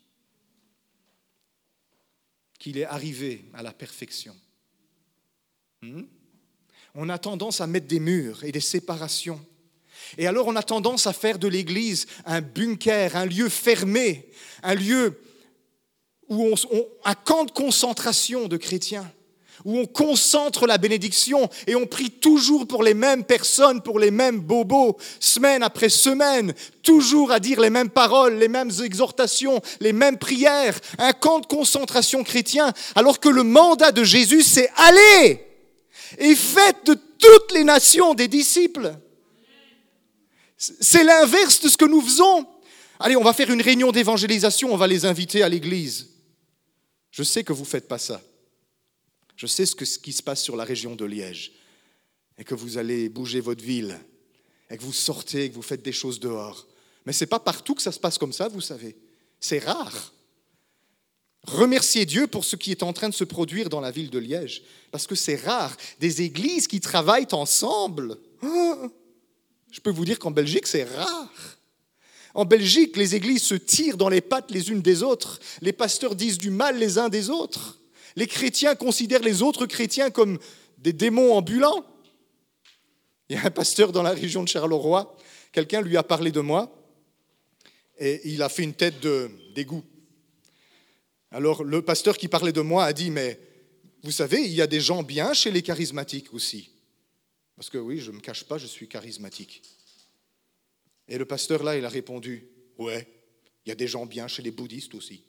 Qu'il est arrivé à la perfection? Hmm? On a tendance à mettre des murs et des séparations. Et alors on a tendance à faire de l'Église un bunker, un lieu fermé, un lieu où on, on, un camp de concentration de chrétiens, où on concentre la bénédiction et on prie toujours pour les mêmes personnes, pour les mêmes bobos, semaine après semaine, toujours à dire les mêmes paroles, les mêmes exhortations, les mêmes prières, un camp de concentration chrétien, alors que le mandat de Jésus, c'est « Allez !» et faites de toutes les nations des disciples. C'est l'inverse de ce que nous faisons. Allez, on va faire une réunion d'évangélisation, on va les inviter à l'église. Je sais que vous ne faites pas ça. Je sais ce, que, ce qui se passe sur la région de Liège et que vous allez bouger votre ville et que vous sortez et que vous faites des choses dehors. Mais ce n'est pas partout que ça se passe comme ça, vous savez. C'est rare. Remerciez Dieu pour ce qui est en train de se produire dans la ville de Liège, parce que c'est rare, des églises qui travaillent ensemble. Oh, je peux vous dire qu'en Belgique, c'est rare. En Belgique, les églises se tirent dans les pattes les unes des autres. Les pasteurs disent du mal les uns des autres. Les chrétiens considèrent les autres chrétiens comme des démons ambulants. Il y a un pasteur dans la région de Charleroi, quelqu'un lui a parlé de moi, et il a fait une tête de dégoût. Alors, le pasteur qui parlait de moi a dit, mais vous savez, il y a des gens bien chez les charismatiques aussi. Parce que oui, je ne me cache pas, je suis charismatique. Et le pasteur là, il a répondu, ouais, il y a des gens bien chez les bouddhistes aussi.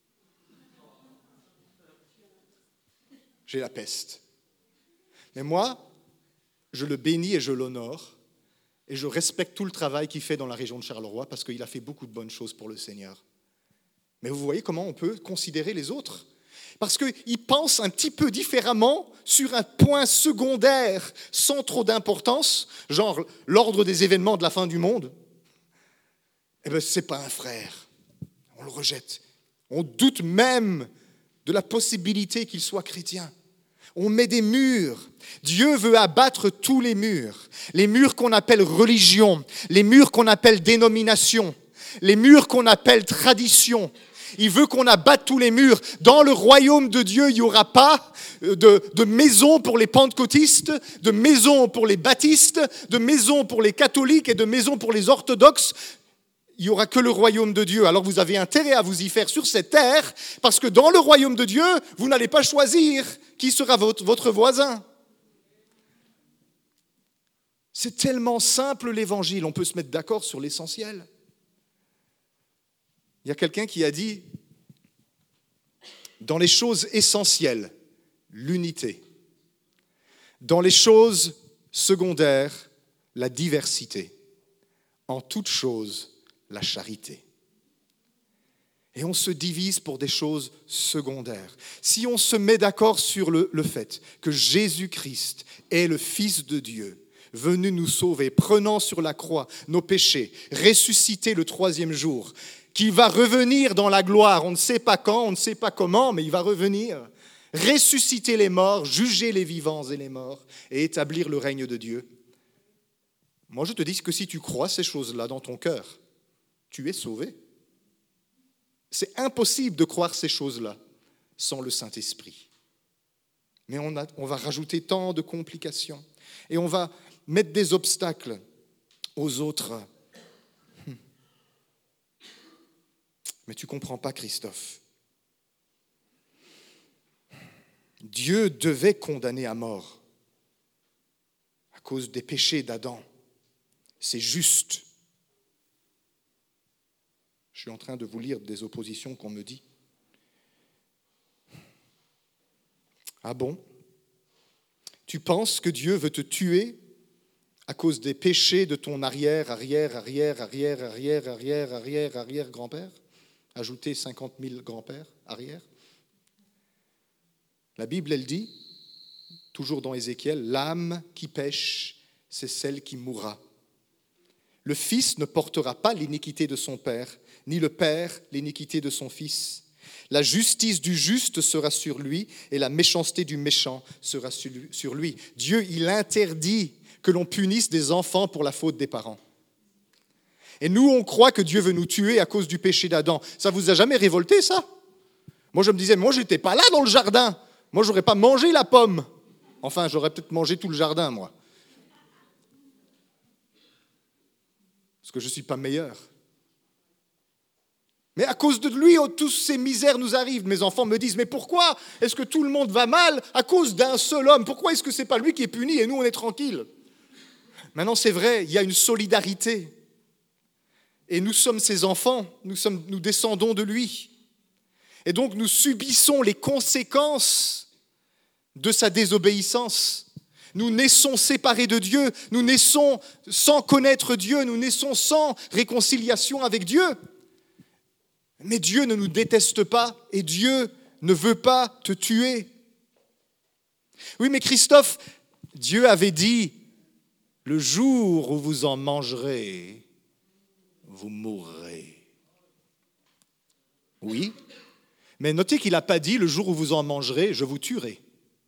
J'ai la peste. Mais moi, je le bénis et je l'honore, et je respecte tout le travail qu'il fait dans la région de Charleroi, parce qu'il a fait beaucoup de bonnes choses pour le Seigneur. Mais vous voyez comment on peut considérer les autres? Parce qu'ils pensent un petit peu différemment sur un point secondaire, sans trop d'importance, genre l'ordre des événements de la fin du monde. Eh bien, ce n'est pas un frère. On le rejette. On doute même de la possibilité qu'il soit chrétien. On met des murs. Dieu veut abattre tous les murs. Les murs qu'on appelle religion, les murs qu'on appelle dénomination. les murs qu'on appelle tradition. Il veut qu'on abatte tous les murs. Dans le royaume de Dieu, il n'y aura pas de, de maison pour les pentecôtistes, de maison pour les baptistes, de maison pour les catholiques et de maison pour les orthodoxes. Il n'y aura que le royaume de Dieu. Alors vous avez intérêt à vous y faire sur cette terre, parce que dans le royaume de Dieu, vous n'allez pas choisir qui sera votre, votre voisin. C'est tellement simple l'évangile, on peut se mettre d'accord sur l'essentiel. Il y a quelqu'un qui a dit, dans les choses essentielles, l'unité. Dans les choses secondaires, la diversité. En toutes choses, la charité. Et on se divise pour des choses secondaires. Si on se met d'accord sur le, le fait que Jésus-Christ est le Fils de Dieu, venu nous sauver, prenant sur la croix nos péchés, ressuscité le troisième jour, qui va revenir dans la gloire, on ne sait pas quand, on ne sait pas comment, mais il va revenir, ressusciter les morts, juger les vivants et les morts, et établir le règne de Dieu. Moi, je te dis que si tu crois ces choses-là dans ton cœur, tu es sauvé. C'est impossible de croire ces choses-là sans le Saint-Esprit. Mais on, a, on va rajouter tant de complications, et on va mettre des obstacles aux autres. Mais tu ne comprends pas, Christophe. Dieu devait condamner à mort à cause des péchés d'Adam. C'est juste. Je suis en train de vous lire des oppositions qu'on me dit. Ah bon? Tu penses que Dieu veut te tuer à cause des péchés de ton arrière, arrière, arrière, arrière, arrière, arrière, arrière, arrière grand-père? Ajouter cinquante mille grands-pères arrière. La Bible, elle dit, toujours dans Ézéchiel, l'âme qui pêche, c'est celle qui mourra. Le fils ne portera pas l'iniquité de son père, ni le père l'iniquité de son fils. La justice du juste sera sur lui, et la méchanceté du méchant sera sur lui. Dieu, il interdit que l'on punisse des enfants pour la faute des parents. Et nous, on croit que Dieu veut nous tuer à cause du péché d'Adam. Ça vous a jamais révolté, ça? Moi, je me disais, moi, je n'étais pas là dans le jardin. Moi, je n'aurais pas mangé la pomme. Enfin, j'aurais peut-être mangé tout le jardin, moi. Parce que je ne suis pas meilleur. Mais à cause de lui, oh, toutes ces misères nous arrivent. Mes enfants me disent, mais pourquoi est-ce que tout le monde va mal à cause d'un seul homme? Pourquoi est-ce que ce n'est pas lui qui est puni et nous, on est tranquille? Maintenant, c'est vrai, il y a une solidarité. Et nous sommes ses enfants, nous, sommes, nous descendons de lui. Et donc nous subissons les conséquences de sa désobéissance. Nous naissons séparés de Dieu, nous naissons sans connaître Dieu, nous naissons sans réconciliation avec Dieu. Mais Dieu ne nous déteste pas et Dieu ne veut pas te tuer. Oui, mais Christophe, Dieu avait dit, le jour où vous en mangerez, vous mourrez. Oui, mais notez qu'il n'a pas dit, le jour où vous en mangerez, je vous tuerai.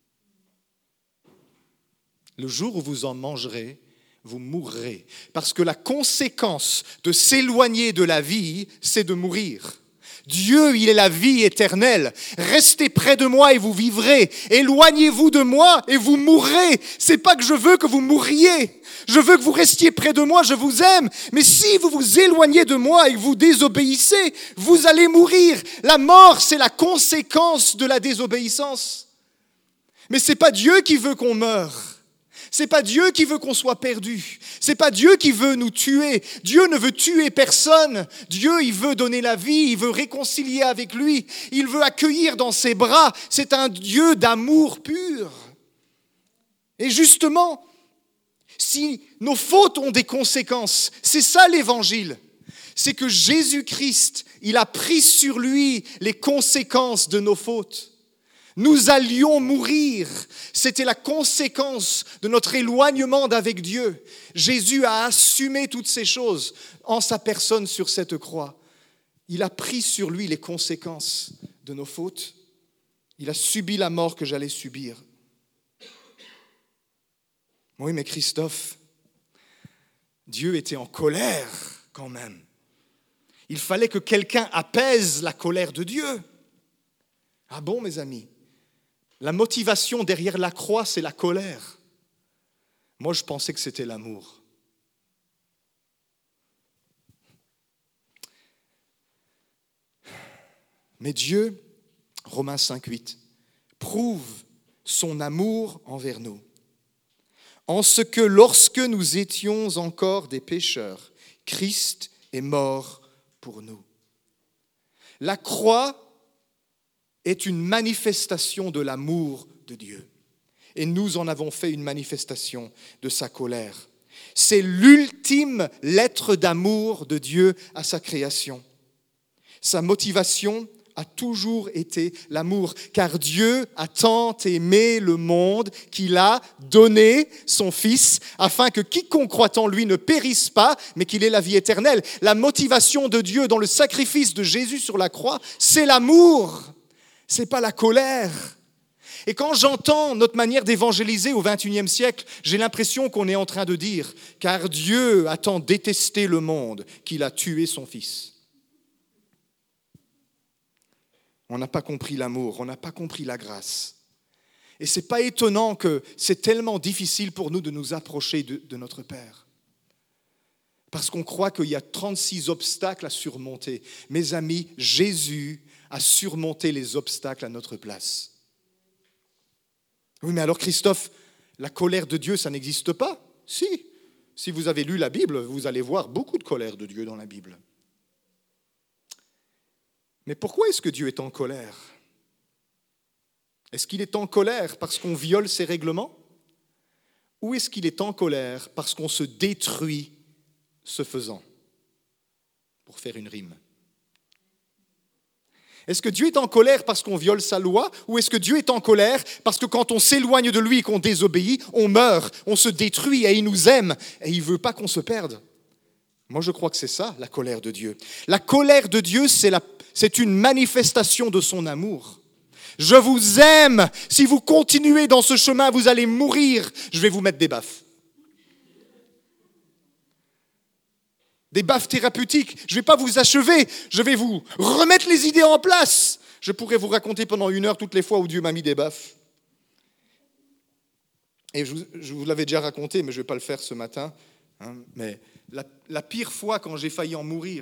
Le jour où vous en mangerez, vous mourrez. Parce que la conséquence de s'éloigner de la vie, c'est de mourir. Dieu, il est la vie éternelle. Restez près de moi et vous vivrez. Éloignez-vous de moi et vous mourrez. C'est pas que je veux que vous mouriez. Je veux que vous restiez près de moi, je vous aime. Mais si vous vous éloignez de moi et que vous désobéissez, vous allez mourir. La mort, c'est la conséquence de la désobéissance. Mais c'est pas Dieu qui veut qu'on meure. C'est pas Dieu qui veut qu'on soit perdu. C'est pas Dieu qui veut nous tuer. Dieu ne veut tuer personne. Dieu, il veut donner la vie, il veut réconcilier avec lui. Il veut accueillir dans ses bras. C'est un Dieu d'amour pur. Et justement, si nos fautes ont des conséquences, c'est ça l'évangile. C'est que Jésus-Christ, il a pris sur lui les conséquences de nos fautes. Nous allions mourir. C'était la conséquence de notre éloignement d'avec Dieu. Jésus a assumé toutes ces choses en sa personne sur cette croix. Il a pris sur lui les conséquences de nos fautes. Il a subi la mort que j'allais subir. Oui, mais Christophe, Dieu était en colère quand même. Il fallait que quelqu'un apaise la colère de Dieu. Ah bon, mes amis? La motivation derrière la croix, c'est la colère. Moi, je pensais que c'était l'amour. Mais Dieu, Romains cinq, huit, prouve son amour envers nous, en ce que lorsque nous étions encore des pécheurs, Christ est mort pour nous. La croix est une manifestation de l'amour de Dieu. Et nous en avons fait une manifestation de sa colère. C'est l'ultime lettre d'amour de Dieu à sa création. Sa motivation a toujours été l'amour, car Dieu a tant aimé le monde qu'il a donné son Fils, afin que quiconque croit en lui ne périsse pas, mais qu'il ait la vie éternelle. La motivation de Dieu dans le sacrifice de Jésus sur la croix, c'est l'amour, c'est pas la colère. Et quand j'entends notre manière d'évangéliser au vingt et unième siècle, j'ai l'impression qu'on est en train de dire « Car Dieu a tant détesté le monde qu'il a tué son Fils ». On n'a pas compris l'amour, on n'a pas compris la grâce. Et ce n'est pas étonnant que c'est tellement difficile pour nous de nous approcher de, de notre Père. Parce qu'on croit qu'il y a trente-six obstacles à surmonter. Mes amis, Jésus a surmonté les obstacles à notre place. Oui, mais alors Christophe, la colère de Dieu, ça n'existe pas? Si, si vous avez lu la Bible, vous allez voir beaucoup de colère de Dieu dans la Bible. Mais pourquoi est-ce que Dieu est en colère? Est-ce qu'il est en colère parce qu'on viole ses règlements? Ou est-ce qu'il est en colère parce qu'on se détruit ce faisant? Pour faire une rime. Est-ce que Dieu est en colère parce qu'on viole sa loi? Ou est-ce que Dieu est en colère parce que quand on s'éloigne de lui et qu'on désobéit, on meurt, on se détruit et il nous aime et il ne veut pas qu'on se perde? Moi, je crois que c'est ça, la colère de Dieu. La colère de Dieu, c'est, la, c'est une manifestation de son amour. Je vous aime. Si vous continuez dans ce chemin, vous allez mourir. Je vais vous mettre des baffes. Des baffes thérapeutiques. Je ne vais pas vous achever. Je vais vous remettre les idées en place. Je pourrais vous raconter pendant une heure toutes les fois où Dieu m'a mis des baffes. Et je vous, je vous l'avais déjà raconté, mais je ne vais pas le faire ce matin. Hein, mais la, la pire fois quand j'ai failli en mourir,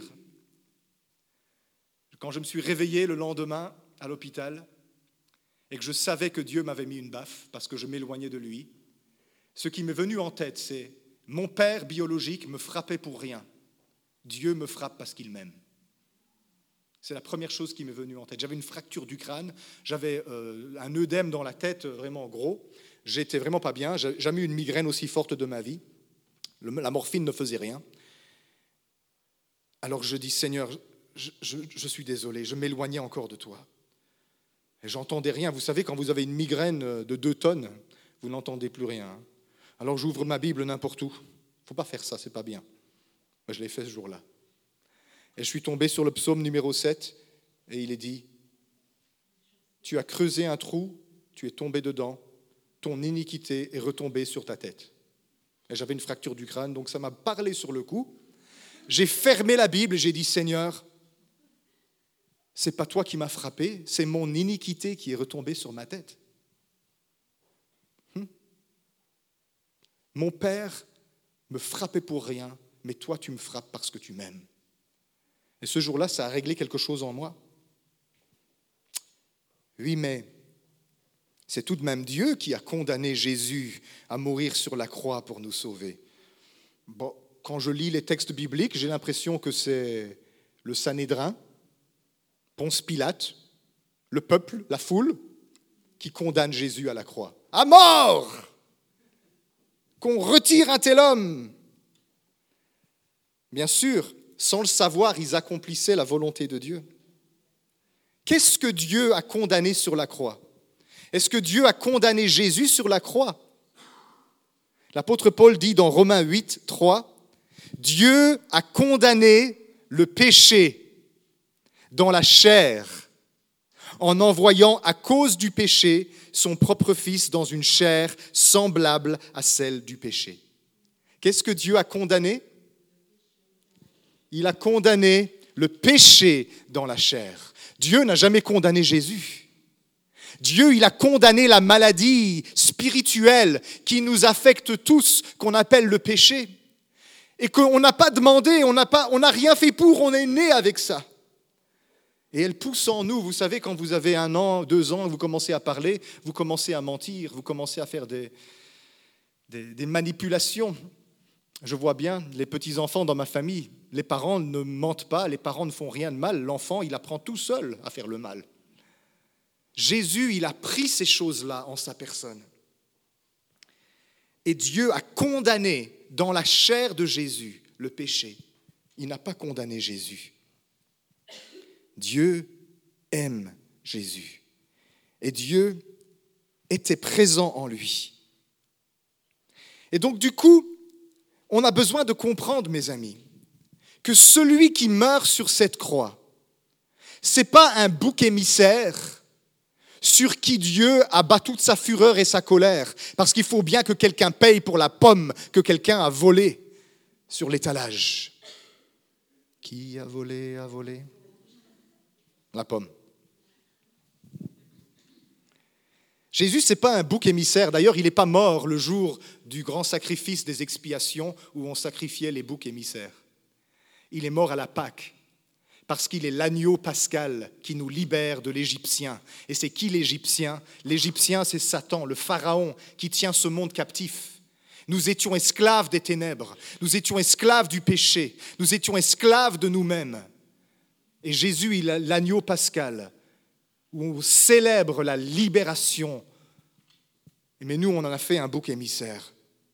quand je me suis réveillé le lendemain à l'hôpital et que je savais que Dieu m'avait mis une baffe parce que je m'éloignais de lui, ce qui m'est venu en tête, c'est mon père biologique me frappait pour rien. Dieu me frappe parce qu'il m'aime. C'est la première chose qui m'est venue en tête. J'avais une fracture du crâne, j'avais euh, un œdème dans la tête vraiment gros, j'étais vraiment pas bien, j'ai jamais eu une migraine aussi forte de ma vie. La morphine ne faisait rien. Alors je dis, Seigneur, je, je, je suis désolé, je m'éloignais encore de toi. Et j'entendais rien. Vous savez, quand vous avez une migraine de deux tonnes, vous n'entendez plus rien. Alors j'ouvre ma Bible n'importe où. Il ne faut pas faire ça, c'est pas bien. Mais je l'ai fait ce jour-là. Et je suis tombé sur le psaume numéro sept, et il est dit, tu as creusé un trou, tu es tombé dedans, ton iniquité est retombée sur ta tête. Et j'avais une fracture du crâne, donc ça m'a parlé sur le coup. J'ai fermé la Bible et j'ai dit, Seigneur, c'est pas toi qui m'as frappé, c'est mon iniquité qui est retombée sur ma tête. Hum. Mon père me frappait pour rien, mais toi tu me frappes parce que tu m'aimes. Et ce jour-là, ça a réglé quelque chose en moi. Oui, mais c'est tout de même Dieu qui a condamné Jésus à mourir sur la croix pour nous sauver. Bon, quand je lis les textes bibliques, j'ai l'impression que c'est le Sanhédrin, Ponce Pilate, le peuple, la foule, qui condamne Jésus à la croix. À mort! Qu'on retire un tel homme. Bien sûr, sans le savoir, ils accomplissaient la volonté de Dieu. Qu'est-ce que Dieu a condamné sur la croix? Est-ce que Dieu a condamné Jésus sur la croix? L'apôtre Paul dit dans Romains huit, trois, « Dieu a condamné le péché dans la chair en envoyant à cause du péché son propre Fils dans une chair semblable à celle du péché. » Qu'est-ce que Dieu a condamné? Il a condamné le péché dans la chair. Dieu n'a jamais condamné Jésus. Dieu, il a condamné la maladie spirituelle qui nous affecte tous, qu'on appelle le péché. Et qu'on n'a pas demandé, on n'a pas, on n'a rien fait pour, on est né avec ça. Et elle pousse en nous. Vous savez, quand vous avez un an, deux ans, vous commencez à parler, vous commencez à mentir, vous commencez à faire des, des, des manipulations. Je vois bien les petits-enfants dans ma famille. Les parents ne mentent pas, les parents ne font rien de mal. L'enfant, il apprend tout seul à faire le mal. Jésus, il a pris ces choses-là en sa personne. Et Dieu a condamné dans la chair de Jésus le péché. Il n'a pas condamné Jésus. Dieu aime Jésus. Et Dieu était présent en lui. Et donc, du coup, on a besoin de comprendre, mes amis, que celui qui meurt sur cette croix, ce n'est pas un bouc émissaire sur qui Dieu abat toute sa fureur et sa colère, parce qu'il faut bien que quelqu'un paye pour la pomme que quelqu'un a volée sur l'étalage. Qui a volé, a volé ? La pomme. Jésus, ce n'est pas un bouc émissaire. D'ailleurs, il n'est pas mort le jour du grand sacrifice des expiations où on sacrifiait les boucs émissaires. Il est mort à la Pâque parce qu'il est l'agneau pascal qui nous libère de l'Égyptien. Et c'est qui l'Égyptien ? L'Égyptien, c'est Satan, le pharaon qui tient ce monde captif. Nous étions esclaves des ténèbres, nous étions esclaves du péché, nous étions esclaves de nous-mêmes. Et Jésus, il a l'agneau pascal, où on célèbre la libération. Mais nous, on en a fait un bouc émissaire.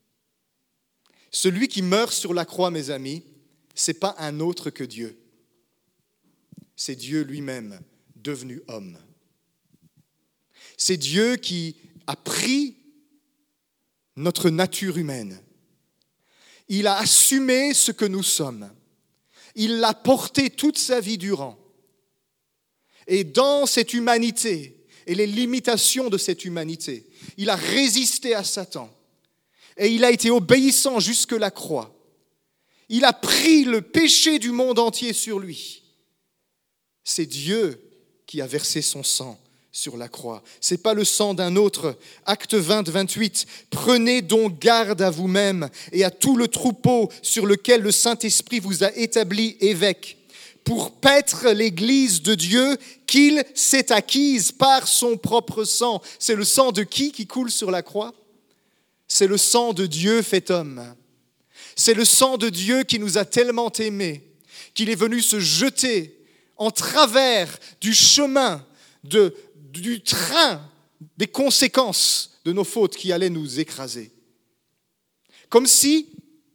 Celui qui meurt sur la croix, mes amis, ce n'est pas un autre que Dieu. C'est Dieu lui-même, devenu homme. C'est Dieu qui a pris notre nature humaine. Il a assumé ce que nous sommes. Il l'a porté toute sa vie durant. Et dans cette humanité et les limitations de cette humanité, il a résisté à Satan. Et il a été obéissant jusque la croix. Il a pris le péché du monde entier sur lui. C'est Dieu qui a versé son sang sur la croix. Ce n'est pas le sang d'un autre. Acte vingt, vingt-huit. Prenez donc garde à vous-même et à tout le troupeau sur lequel le Saint-Esprit vous a établi évêque, pour paître l'Église de Dieu qu'il s'est acquise par son propre sang. C'est le sang de qui qui coule sur la croix ? C'est le sang de Dieu fait homme. C'est le sang de Dieu qui nous a tellement aimés qu'il est venu se jeter en travers du chemin, de, du train des conséquences de nos fautes qui allaient nous écraser. Comme si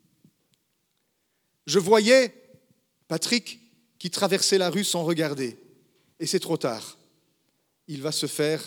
je voyais Patrick qui traversait la rue sans regarder. Et c'est trop tard. Il va se faire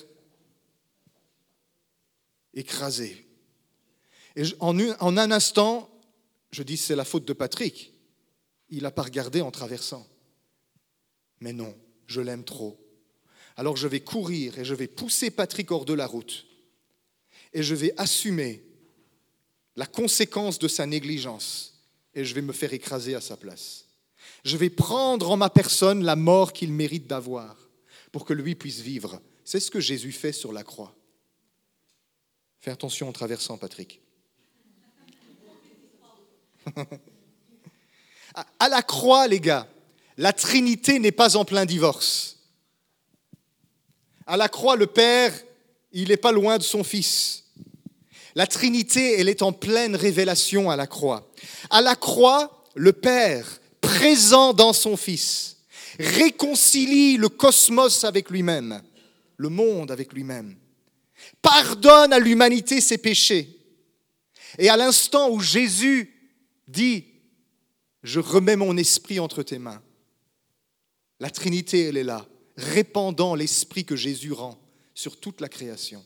écraser. Et en, une, en un instant, je dis c'est la faute de Patrick. Il n'a pas regardé en traversant. Mais non, je l'aime trop. Alors je vais courir et je vais pousser Patrick hors de la route. Et je vais assumer la conséquence de sa négligence. Et je vais me faire écraser à sa place. Je vais prendre en ma personne la mort qu'il mérite d'avoir pour que lui puisse vivre. C'est ce que Jésus fait sur la croix. Fais attention en traversant, Patrick. À la croix, les gars, la Trinité n'est pas en plein divorce. À la croix, le Père, il n'est pas loin de son Fils. La Trinité, elle est en pleine révélation à la croix. À la croix, le Père, présent dans son Fils, réconcilie le cosmos avec lui-même, le monde avec lui-même, pardonne à l'humanité ses péchés. Et à l'instant où Jésus dit « Je remets mon esprit entre tes mains », la Trinité, elle est là, répandant l'esprit que Jésus rend sur toute la création.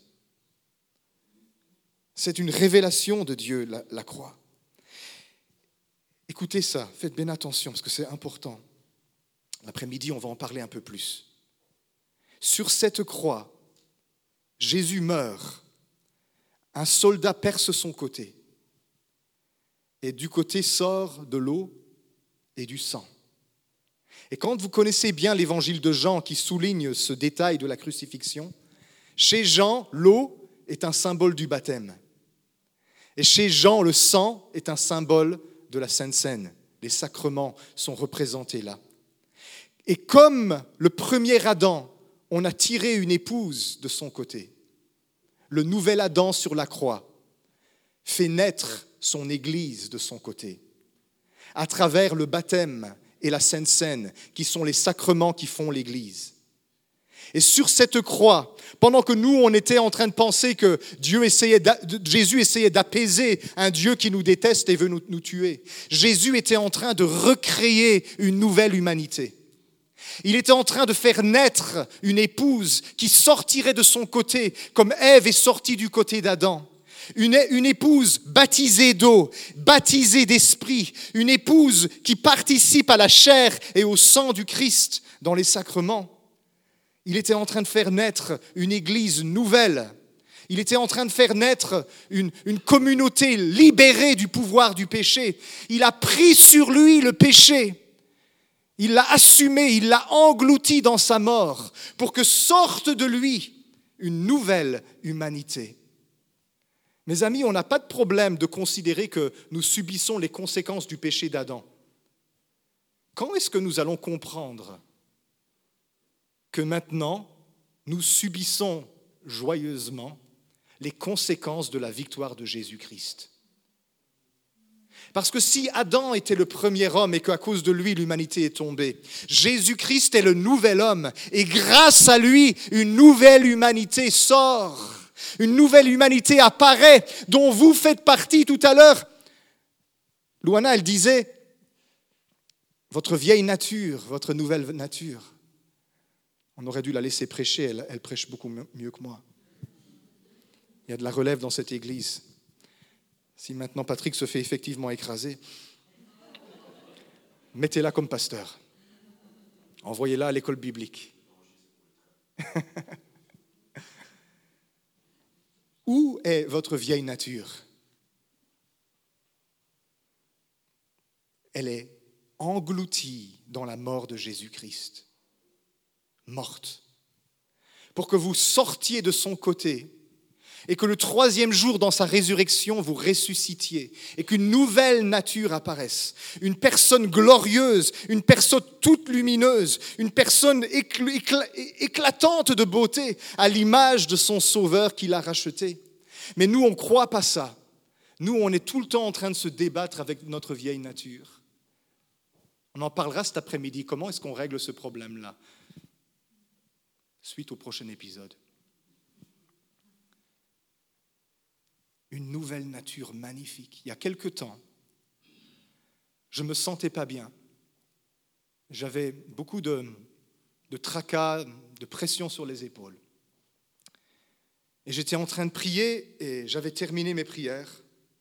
C'est une révélation de Dieu, la, la croix. Écoutez ça, faites bien attention parce que c'est important. L'après-midi, on va en parler un peu plus. Sur cette croix, Jésus meurt. Un soldat perce son côté. Et du côté sort de l'eau et du sang. Et quand vous connaissez bien l'évangile de Jean qui souligne ce détail de la crucifixion, chez Jean, l'eau est un symbole du baptême. Et chez Jean, le sang est un symbole de la Sainte Seine. Les sacrements sont représentés là. Et comme le premier Adam, on a tiré une épouse de son côté, le nouvel Adam sur la croix fait naître son Église de son côté, à travers le baptême et la Sainte Seine, qui sont les sacrements qui font l'Église. Et sur cette croix, pendant que nous, on était en train de penser que Dieu essayait Jésus essayait d'apaiser un Dieu qui nous déteste et veut nous, nous tuer, Jésus était en train de recréer une nouvelle humanité. Il était en train de faire naître une épouse qui sortirait de son côté, comme Ève est sortie du côté d'Adam. Une, une épouse baptisée d'eau, baptisée d'esprit, une épouse qui participe à la chair et au sang du Christ dans les sacrements. Il était en train de faire naître une église nouvelle. Il était en train de faire naître une, une communauté libérée du pouvoir du péché. Il a pris sur lui le péché. Il l'a assumé, il l'a englouti dans sa mort pour que sorte de lui une nouvelle humanité. Mes amis, on n'a pas de problème de considérer que nous subissons les conséquences du péché d'Adam. Quand est-ce que nous allons comprendre que maintenant, nous subissons joyeusement les conséquences de la victoire de Jésus-Christ? Parce que si Adam était le premier homme et qu'à cause de lui, l'humanité est tombée, Jésus-Christ est le nouvel homme et grâce à lui, une nouvelle humanité sort. Une nouvelle humanité apparaît dont vous faites partie tout à l'heure. Luana, elle disait, votre vieille nature, votre nouvelle nature. On aurait dû la laisser prêcher, elle, elle prêche beaucoup mieux que moi. Il y a de la relève dans cette église. Si maintenant Patrick se fait effectivement écraser, mettez-la comme pasteur. Envoyez-la à l'école biblique. Où est votre vieille nature? Elle est engloutie dans la mort de Jésus-Christ. Morte. Pour que vous sortiez de son côté et que le troisième jour dans sa résurrection vous ressuscitiez et qu'une nouvelle nature apparaisse. Une personne glorieuse, une personne toute lumineuse, une personne écl- écl- éclatante de beauté à l'image de son sauveur qui l'a racheté. Mais nous, on ne croit pas ça. Nous, on est tout le temps en train de se débattre avec notre vieille nature. On en parlera cet après-midi. Comment est-ce qu'on règle ce problème-là? Suite au prochain épisode. Une nouvelle nature magnifique. Il y a quelque temps, je ne me sentais pas bien. J'avais beaucoup de, de tracas, de pression sur les épaules. Et j'étais en train de prier et j'avais terminé mes prières.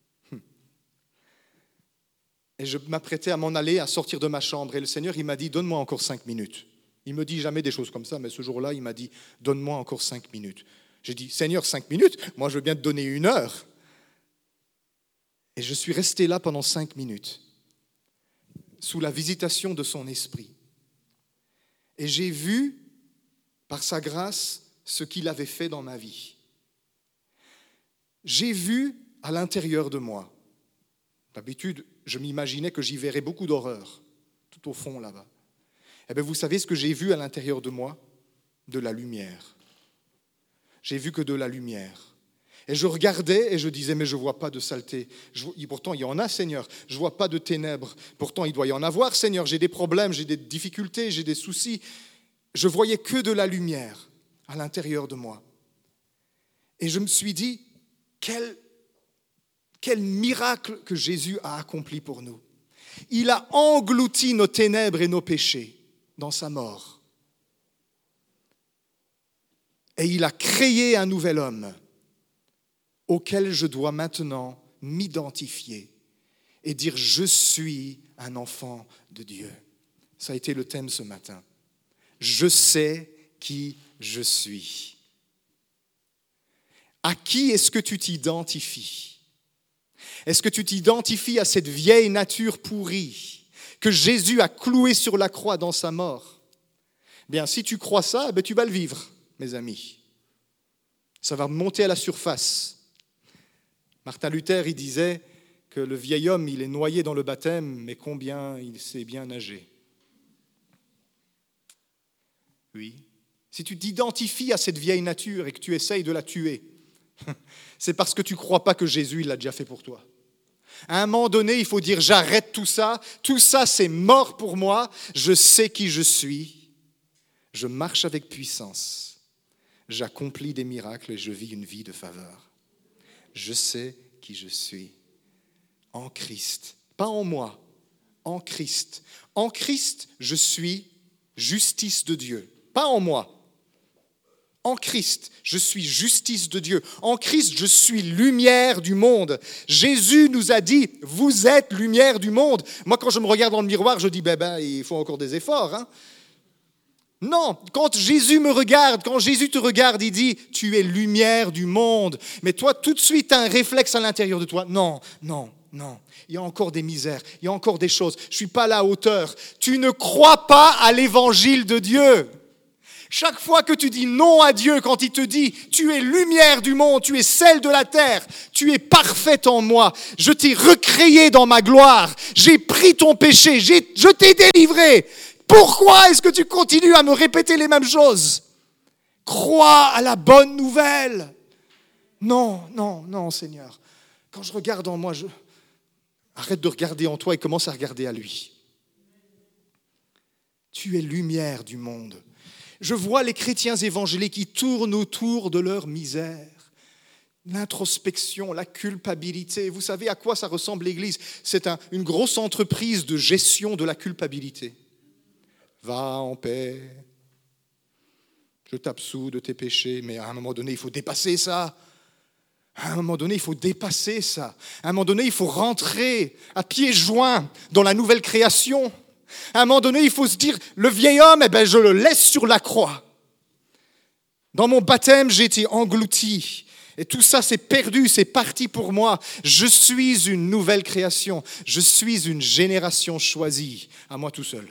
Et je m'apprêtais à m'en aller, à sortir de ma chambre. Et le Seigneur, il m'a dit, donne-moi encore cinq minutes. Il ne me dit jamais des choses comme ça, mais ce jour-là, il m'a dit, donne-moi encore cinq minutes. J'ai dit, Seigneur, cinq minutes? Moi, je veux bien te donner une heure. Et je suis resté là pendant cinq minutes, sous la visitation de son esprit. Et j'ai vu, par sa grâce, ce qu'il avait fait dans ma vie. J'ai vu à l'intérieur de moi. D'habitude, je m'imaginais que j'y verrais beaucoup d'horreur, tout au fond là-bas. Eh bien, vous savez ce que j'ai vu à l'intérieur de moi? De la lumière. J'ai vu que de la lumière. Et je regardais et je disais, mais je ne vois pas de saleté. Je, pourtant, il y en a, Seigneur. Je ne vois pas de ténèbres. Pourtant, il doit y en avoir, Seigneur. J'ai des problèmes, j'ai des difficultés, j'ai des soucis. Je voyais que de la lumière à l'intérieur de moi. Et je me suis dit, quel, quel miracle que Jésus a accompli pour nous. Il a englouti nos ténèbres et nos péchés dans sa mort. Et il a créé un nouvel homme auquel je dois maintenant m'identifier et dire « Je suis un enfant de Dieu ». Ça a été le thème ce matin. Je sais qui je suis. À qui est-ce que tu t'identifies? Est-ce que tu t'identifies à cette vieille nature pourrie que Jésus a cloué sur la croix dans sa mort. Bien, si tu crois ça, ben, tu vas le vivre, mes amis. Ça va monter à la surface. Martin Luther, il disait que le vieil homme, il est noyé dans le baptême, mais combien il sait bien nager. Oui. Si tu t'identifies à cette vieille nature et que tu essayes de la tuer, c'est parce que tu ne crois pas que Jésus il l'a déjà fait pour toi. À un moment donné, il faut dire j'arrête tout ça, tout ça c'est mort pour moi, je sais qui je suis, je marche avec puissance, j'accomplis des miracles et je vis une vie de faveur. Je sais qui je suis, en Christ, pas en moi, en Christ. En Christ, je suis justice de Dieu, pas en moi. En Christ, je suis justice de Dieu. En Christ, je suis lumière du monde. Jésus nous a dit, vous êtes lumière du monde. Moi, quand je me regarde dans le miroir, je dis, ben, ben il faut encore des efforts. Hein. Non, quand Jésus me regarde, quand Jésus te regarde, il dit, tu es lumière du monde. Mais toi, tout de suite, tu as un réflexe à l'intérieur de toi. Non, non, non. Il y a encore des misères, il y a encore des choses. Je ne suis pas à la hauteur. Tu ne crois pas à l'évangile de Dieu. Chaque fois que tu dis non à Dieu, quand il te dit « Tu es lumière du monde, tu es sel de la terre, tu es parfaite en moi, je t'ai recréé dans ma gloire, j'ai pris ton péché, j'ai, je t'ai délivré. Pourquoi est-ce que tu continues à me répéter les mêmes choses ? Crois à la bonne nouvelle. » Non, non, non, Seigneur. Quand je regarde en moi, je... arrête de regarder en toi et commence à regarder à lui. Tu es lumière du monde. Je vois les chrétiens évangéliques qui tournent autour de leur misère. L'introspection, la culpabilité. Vous savez à quoi ça ressemble l'Église ? C'est un, une grosse entreprise de gestion de la culpabilité. Va en paix. Je t'absous de tes péchés, mais à un moment donné, il faut dépasser ça. À un moment donné, il faut dépasser ça. À un moment donné, il faut rentrer à pieds joints dans la nouvelle création. À un moment donné, il faut se dire, le vieil homme, eh ben, je le laisse sur la croix. Dans mon baptême, j'ai été englouti. Et tout ça, c'est perdu, c'est parti pour moi. Je suis une nouvelle création. Je suis une génération choisie, à moi tout seul.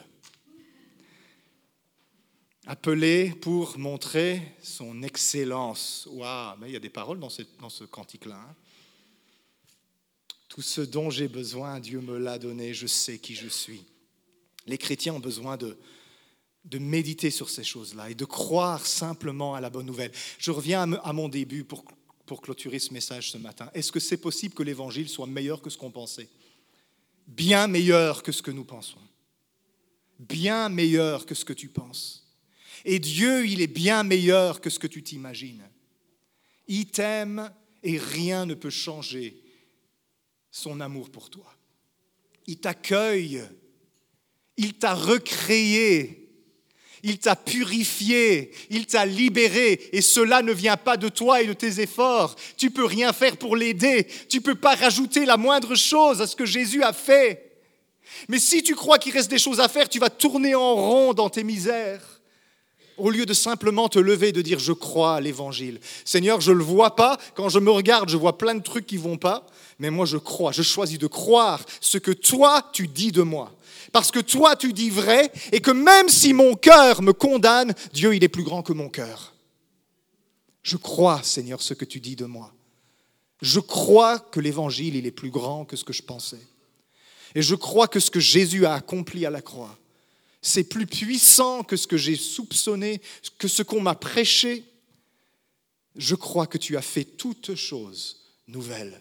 Appelé pour montrer son excellence. Waouh, mais il y a des paroles dans ce, dans ce cantique-là. Hein. Tout ce dont j'ai besoin, Dieu me l'a donné, je sais qui je suis. Les chrétiens ont besoin de, de méditer sur ces choses-là et de croire simplement à la bonne nouvelle. Je reviens à mon début pour, pour clôturer ce message ce matin. Est-ce que c'est possible que l'évangile soit meilleur que ce qu'on pensait ? Bien meilleur que ce que nous pensons. Bien meilleur que ce que tu penses. Et Dieu, il est bien meilleur que ce que tu t'imagines. Il t'aime et rien ne peut changer son amour pour toi. Il t'accueille. Il t'a recréé, il t'a purifié, il t'a libéré et cela ne vient pas de toi et de tes efforts. Tu ne peux rien faire pour l'aider, tu ne peux pas rajouter la moindre chose à ce que Jésus a fait. Mais si tu crois qu'il reste des choses à faire, tu vas tourner en rond dans tes misères. Au lieu de simplement te lever et de dire « je crois à l'évangile ». Seigneur, je ne le vois pas, quand je me regarde, je vois plein de trucs qui ne vont pas, mais moi je crois, je choisis de croire ce que toi tu dis de moi. Parce que toi, tu dis vrai et que même si mon cœur me condamne, Dieu, il est plus grand que mon cœur. Je crois, Seigneur, ce que tu dis de moi. Je crois que l'évangile, il est plus grand que ce que je pensais. Et je crois que ce que Jésus a accompli à la croix, c'est plus puissant que ce que j'ai soupçonné, que ce qu'on m'a prêché. Je crois que tu as fait toutes choses nouvelles.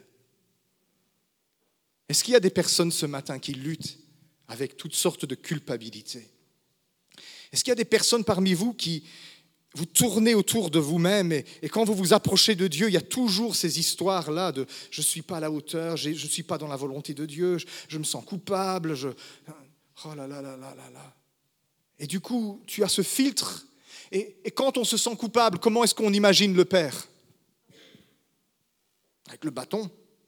Est-ce qu'il y a des personnes ce matin qui luttent avec toutes sortes de culpabilité? Est-ce qu'il y a des personnes parmi vous qui vous tournez autour de vous-même et, et quand vous vous approchez de Dieu, il y a toujours ces histoires-là de « je ne suis pas à la hauteur, je ne suis pas dans la volonté de Dieu, je, je me sens coupable, je... oh là là là là là là ». Et du coup, tu as ce filtre et, et quand on se sent coupable, comment est-ce qu'on imagine le Père ? Avec le bâton.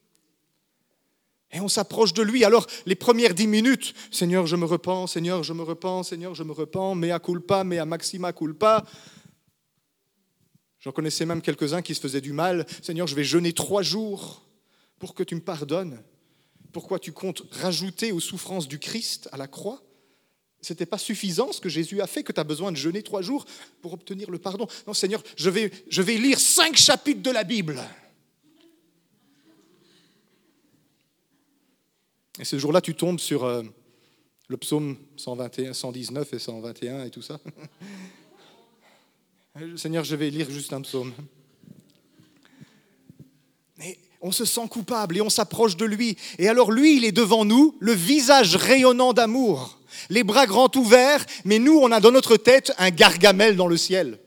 Et on s'approche de lui. Alors, les premières dix minutes, « Seigneur, je me repens, Seigneur, je me repens, Seigneur, je me repens, mea culpa, mea maxima culpa. » J'en connaissais même quelques-uns qui se faisaient du mal. « Seigneur, je vais jeûner trois jours pour que tu me pardonnes. » Pourquoi tu comptes rajouter aux souffrances du Christ à la croix? Ce n'était pas suffisant ce que Jésus a fait, que tu as besoin de jeûner trois jours pour obtenir le pardon. Non, Seigneur, je vais, je vais lire cinq chapitres de la Bible. Et ce jour-là, tu tombes sur euh, le psaume cent vingt et un, cent dix-neuf et cent vingt et un et tout ça. Seigneur, je vais lire juste un psaume. Mais on se sent coupable et on s'approche de lui. Et alors lui, il est devant nous, le visage rayonnant d'amour, les bras grands ouverts, mais nous, on a dans notre tête un Gargamel dans le ciel.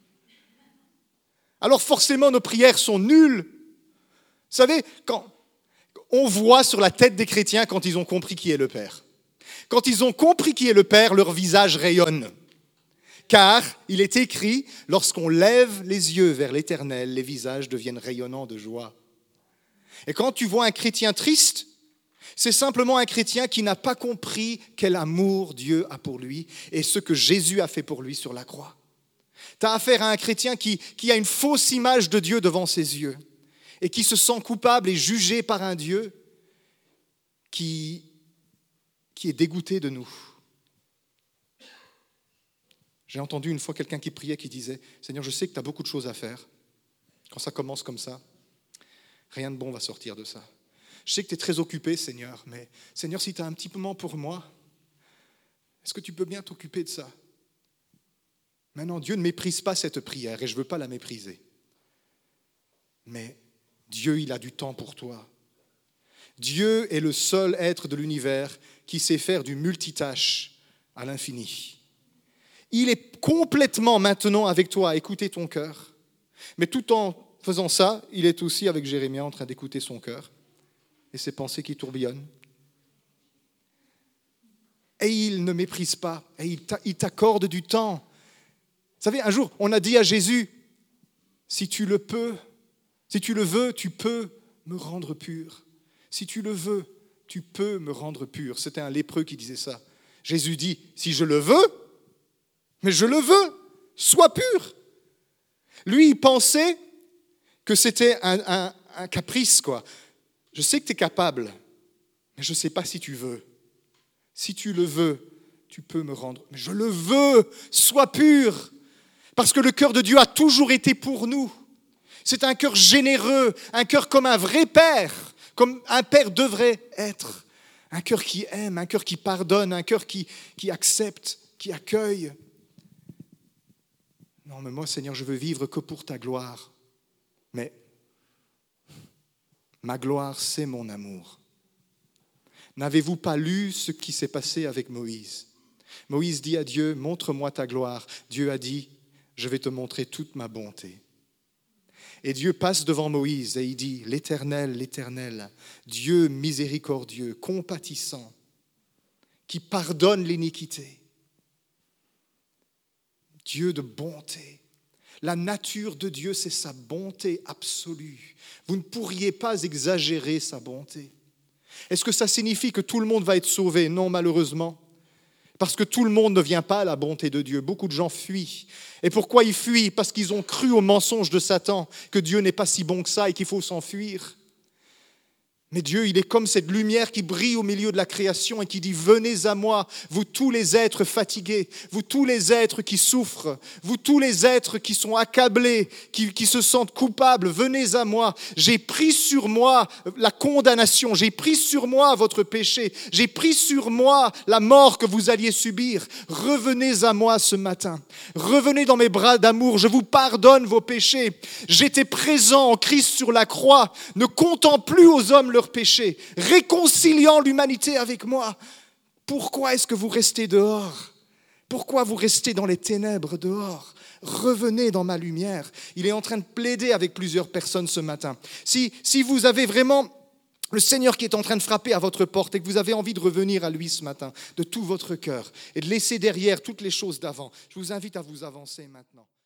Alors forcément, nos prières sont nulles. Vous savez, quand on voit sur la tête des chrétiens quand ils ont compris qui est le Père. Quand ils ont compris qui est le Père, leur visage rayonne. Car il est écrit, lorsqu'on lève les yeux vers l'Éternel, les visages deviennent rayonnants de joie. Et quand tu vois un chrétien triste, c'est simplement un chrétien qui n'a pas compris quel amour Dieu a pour lui et ce que Jésus a fait pour lui sur la croix. Tu as affaire à un chrétien qui, qui a une fausse image de Dieu devant ses yeux et qui se sent coupable et jugé par un Dieu qui, qui est dégoûté de nous. J'ai entendu une fois quelqu'un qui priait, qui disait « Seigneur, je sais que tu as beaucoup de choses à faire. Quand ça commence comme ça, rien de bon va sortir de ça. Je sais que tu es très occupé, Seigneur, mais Seigneur, si tu as un petit moment pour moi, est-ce que tu peux bien t'occuper de ça ?» Maintenant, Dieu ne méprise pas cette prière et je ne veux pas la mépriser. Mais Dieu, il a du temps pour toi. Dieu est le seul être de l'univers qui sait faire du multitâche à l'infini. Il est complètement maintenant avec toi à écouter ton cœur. Mais tout en faisant ça, il est aussi avec Jérémie en train d'écouter son cœur et ses pensées qui tourbillonnent. Et il ne méprise pas, et il t'accorde du temps. Vous savez, un jour, on a dit à Jésus, si tu le peux, si tu le veux, tu peux me rendre pur. Si tu le veux, tu peux me rendre pur. C'était un lépreux qui disait ça. Jésus dit, si je le veux, mais je le veux, sois pur. Lui, il pensait que c'était un, un, un caprice, quoi. Je sais que tu es capable, mais je ne sais pas si tu veux. Si tu le veux, tu peux me rendre. Mais je le veux, sois pur. Parce que le cœur de Dieu a toujours été pour nous. C'est un cœur généreux, un cœur comme un vrai père, comme un père devrait être. Un cœur qui aime, un cœur qui pardonne, un cœur qui, qui accepte, qui accueille. Non, mais moi, Seigneur, je veux vivre que pour ta gloire. Mais ma gloire, c'est mon amour. N'avez-vous pas lu ce qui s'est passé avec Moïse? Moïse dit à Dieu, montre-moi ta gloire. Dieu a dit, je vais te montrer toute ma bonté. Et Dieu passe devant Moïse et il dit, l'Éternel, l'Éternel, Dieu miséricordieux, compatissant, qui pardonne l'iniquité. Dieu de bonté. La nature de Dieu, c'est sa bonté absolue. Vous ne pourriez pas exagérer sa bonté. Est-ce que ça signifie que tout le monde va être sauvé? Non, malheureusement. Parce que tout le monde ne vient pas à la bonté de Dieu. Beaucoup de gens fuient. Et pourquoi ils fuient? Parce qu'ils ont cru au mensonge de Satan, que Dieu n'est pas si bon que ça et qu'il faut s'enfuir. Mais Dieu, il est comme cette lumière qui brille au milieu de la création et qui dit « Venez à moi, vous tous les êtres fatigués, vous tous les êtres qui souffrent, vous tous les êtres qui sont accablés, qui, qui se sentent coupables, venez à moi. J'ai pris sur moi la condamnation, j'ai pris sur moi votre péché, j'ai pris sur moi la mort que vous alliez subir. Revenez à moi ce matin, revenez dans mes bras d'amour, je vous pardonne vos péchés. J'étais présent en Christ sur la croix, ne comptant plus aux hommes leur péché, réconciliant l'humanité avec moi. Pourquoi est-ce que vous restez dehors? Pourquoi vous restez dans les ténèbres dehors? Revenez dans ma lumière. Il est en train de plaider avec plusieurs personnes ce matin. Si, si vous avez vraiment le Seigneur qui est en train de frapper à votre porte et que vous avez envie de revenir à lui ce matin de tout votre cœur et de laisser derrière toutes les choses d'avant, je vous invite à vous avancer maintenant.